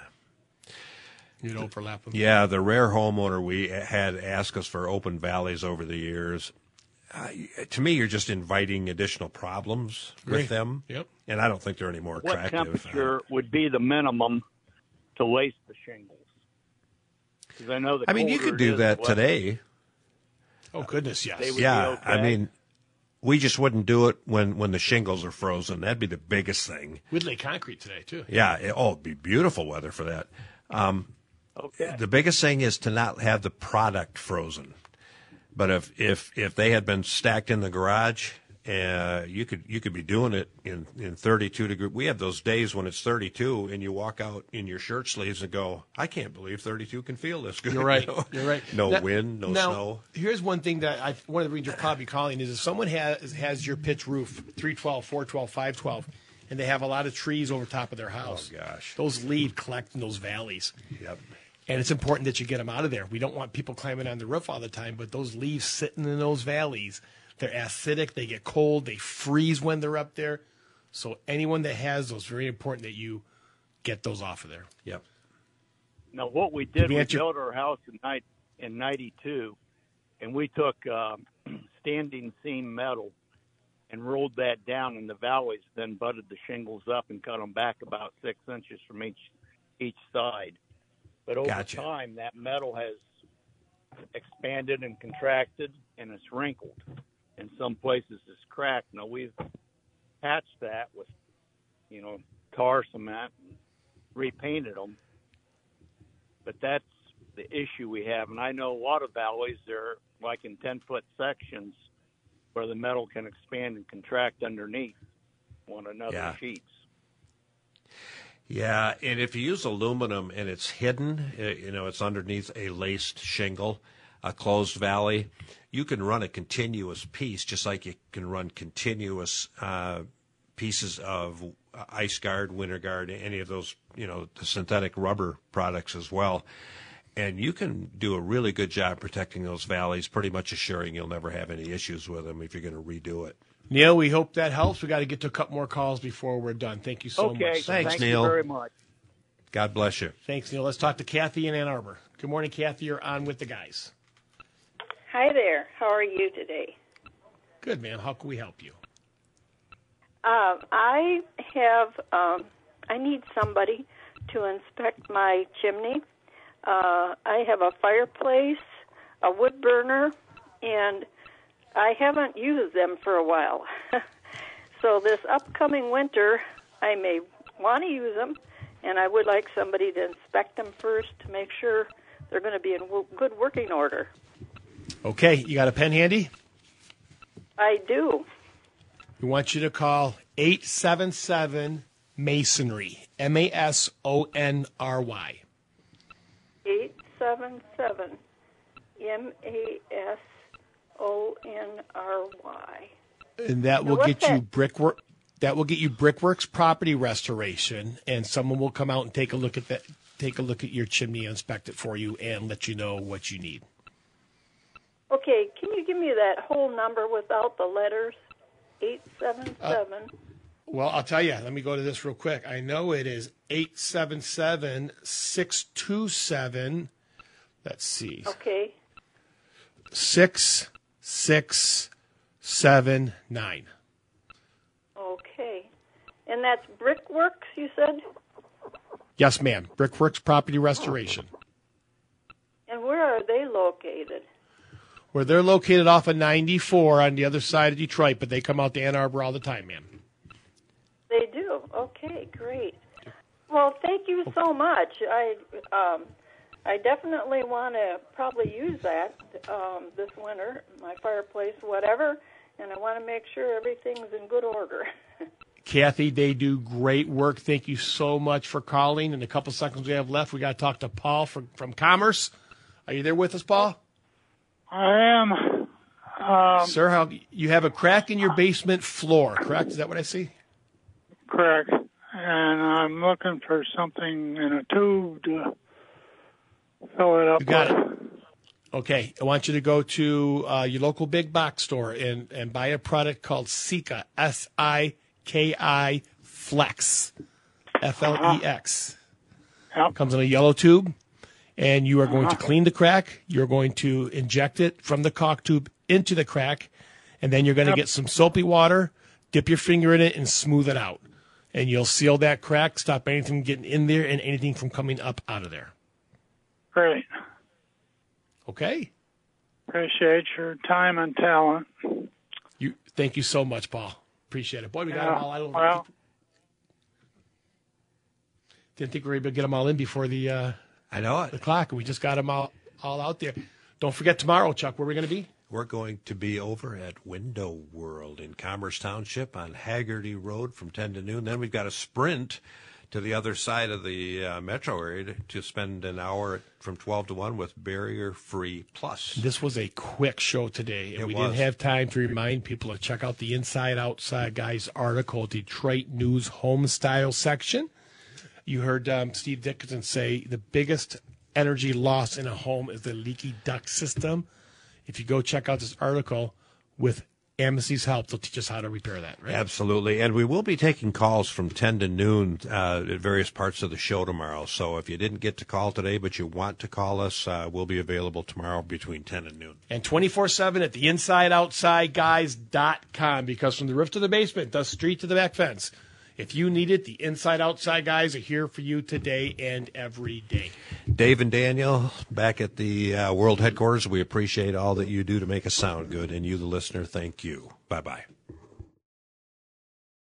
You'd overlap them. yeah, the rare homeowner we had ask us for open valleys over the years. Uh, to me, you're just inviting additional problems Agree. with them. Yep. And I don't think they're any more What attractive. temperature would be the minimum to lace the shingles? Because I know the I mean, you colder could it do is, that the less today. Oh, goodness, yes. They would Yeah, be okay. I mean, we just wouldn't do it when, when the shingles are frozen. That'd be the biggest thing. We'd lay concrete today, too. Yeah, it, oh, it'd be beautiful weather for that. Um, okay. The biggest thing is to not have the product frozen. But if if if they had been stacked in the garage, uh, you could you could be doing it in, in thirty-two degree. We have those days when it's thirty-two, and you walk out in your shirt sleeves and go, "I can't believe thirty-two can feel this good." You're right. You know? You're right. No Now- wind, no now, snow. Here's one thing that I one of the reasons you're probably calling is if someone has has your pitch roof three twelve, four twelve, five twelve, and they have a lot of trees over top of their house. Oh, gosh. Those leaves collect in those valleys. Yep. And it's important that you get them out of there. We don't want people climbing on the roof all the time, but those leaves sitting in those valleys, they're acidic, they get cold, they freeze when they're up there. So anyone that has those, very important that you get those off of there. Yep. Now, what we did, we we answer- built our house in, ni- in ninety-two, and we took um, standing seam metal and rolled that down in the valleys, then butted the shingles up and cut them back about six inches from each each side. But over Gotcha. time, that metal has expanded and contracted, and it's wrinkled. In some places, it's cracked. Now, we've patched that with, you know, tar cement, and repainted them. But that's the issue we have. And I know a lot of valleys, they're like in ten-foot sections where the metal can expand and contract underneath one another Yeah. sheets. Yeah, and if you use aluminum and it's hidden, uh, you know, it's underneath a laced shingle, a closed valley, you can run a continuous piece just like you can run continuous uh, pieces of ice guard, winter guard, any of those, you know, the synthetic rubber products as well. And you can do a really good job protecting those valleys, pretty much assuring you'll never have any issues with them if you're going to redo it. Neil, we hope that helps. We got to get to a couple more calls before we're done. Thank you so okay, much. Thanks, thank Neil. you very much. God bless you. Thanks, Neil. Let's talk to Kathy in Ann Arbor. Good morning, Kathy. You're on with the guys. Hi there. How are you today? Good, man. How can we help you? Uh, I have, um, I need somebody to inspect my chimney. Uh, I have a fireplace, a wood burner, and I haven't used them for a while. So this upcoming winter, I may want to use them, and I would like somebody to inspect them first to make sure they're going to be in w- good working order. Okay, you got a pen handy? I do. We want you to call eight seven seven Masonry, M A S O N R Y. eight seven seven M A S O N R Y. And that Now, will what's get you that? brickwork. That will get you Brickworks property restoration, and someone will come out and take a look at that. Take a look at your chimney, inspect it for you, and let you know what you need. Okay, can you give me that whole number without the letters? eight seven seven. Well, I'll tell you. Let me go to this real quick. I know it is eight seven seven, six two seven. Let's see. Okay. six six seven nine. Okay. And that's Brickworks, you said? Yes, ma'am. Brickworks property restoration. And where are they located? Where they're located off of ninety-four on the other side of Detroit, but they come out to Ann Arbor all the time, ma'am. They do. Okay, great. Well, thank you so much. I um, I definitely want to probably use that um, this winter, my fireplace, whatever, and I want to make sure everything's in good order. Kathy, they do great work. Thank you so much for calling. In a couple seconds we have left, we got to talk to Paul from, from Commerce. Are you there with us, Paul? I am. Um, Sir, how, you have a crack in your basement floor, correct? Is that what I see? Correct. And I'm looking for something in a tube to fill it up. You got with. it. Okay, I want you to go to uh, your local big box store and, and buy a product called Sika, S I K I Flex, F L E X. Yep. Comes in a yellow tube, and you are going to clean the crack. You're going to inject it from the caulk tube into the crack, and then you're going to Yep. get some soapy water, dip your finger in it, and smooth it out. And you'll seal that crack, stop anything from getting in there and anything from coming up out of there. Great. Okay? Appreciate your time and talent. You Thank you so much, Paul. Appreciate it. Boy, we got Yeah, them all. I don't well, didn't think we were able to get them all in before the uh, I know it. the clock. We just got them all, all out there. Don't forget tomorrow, Chuck, where are we going to be? We're going to be over at Window World in Commerce Township on Haggerty Road from ten to noon. Then we've got a sprint to the other side of the uh, metro area to, to spend an hour from twelve to one with Barrier Free Plus. This was a quick show today, and It we was. didn't have time to remind people to check out the Inside Outside Guys article, Detroit News Home Style section. You heard um, Steve Dickinson say the biggest energy loss in a home is the leaky duct system. If you go check out this article, with Amnesty's help, they'll teach us how to repair that, right? Absolutely. And we will be taking calls from ten to noon uh, at various parts of the show tomorrow. So if you didn't get to call today but you want to call us, uh, we'll be available tomorrow between ten and noon. And twenty-four seven at the inside outside guys dot com, because from the roof to the basement, the street to the back fence, if you need it, the Inside Outside Guys are here for you today and every day. Dave and Daniel, back at the uh, world headquarters, we appreciate all that you do to make us sound good. And you, the listener, thank you. Bye-bye.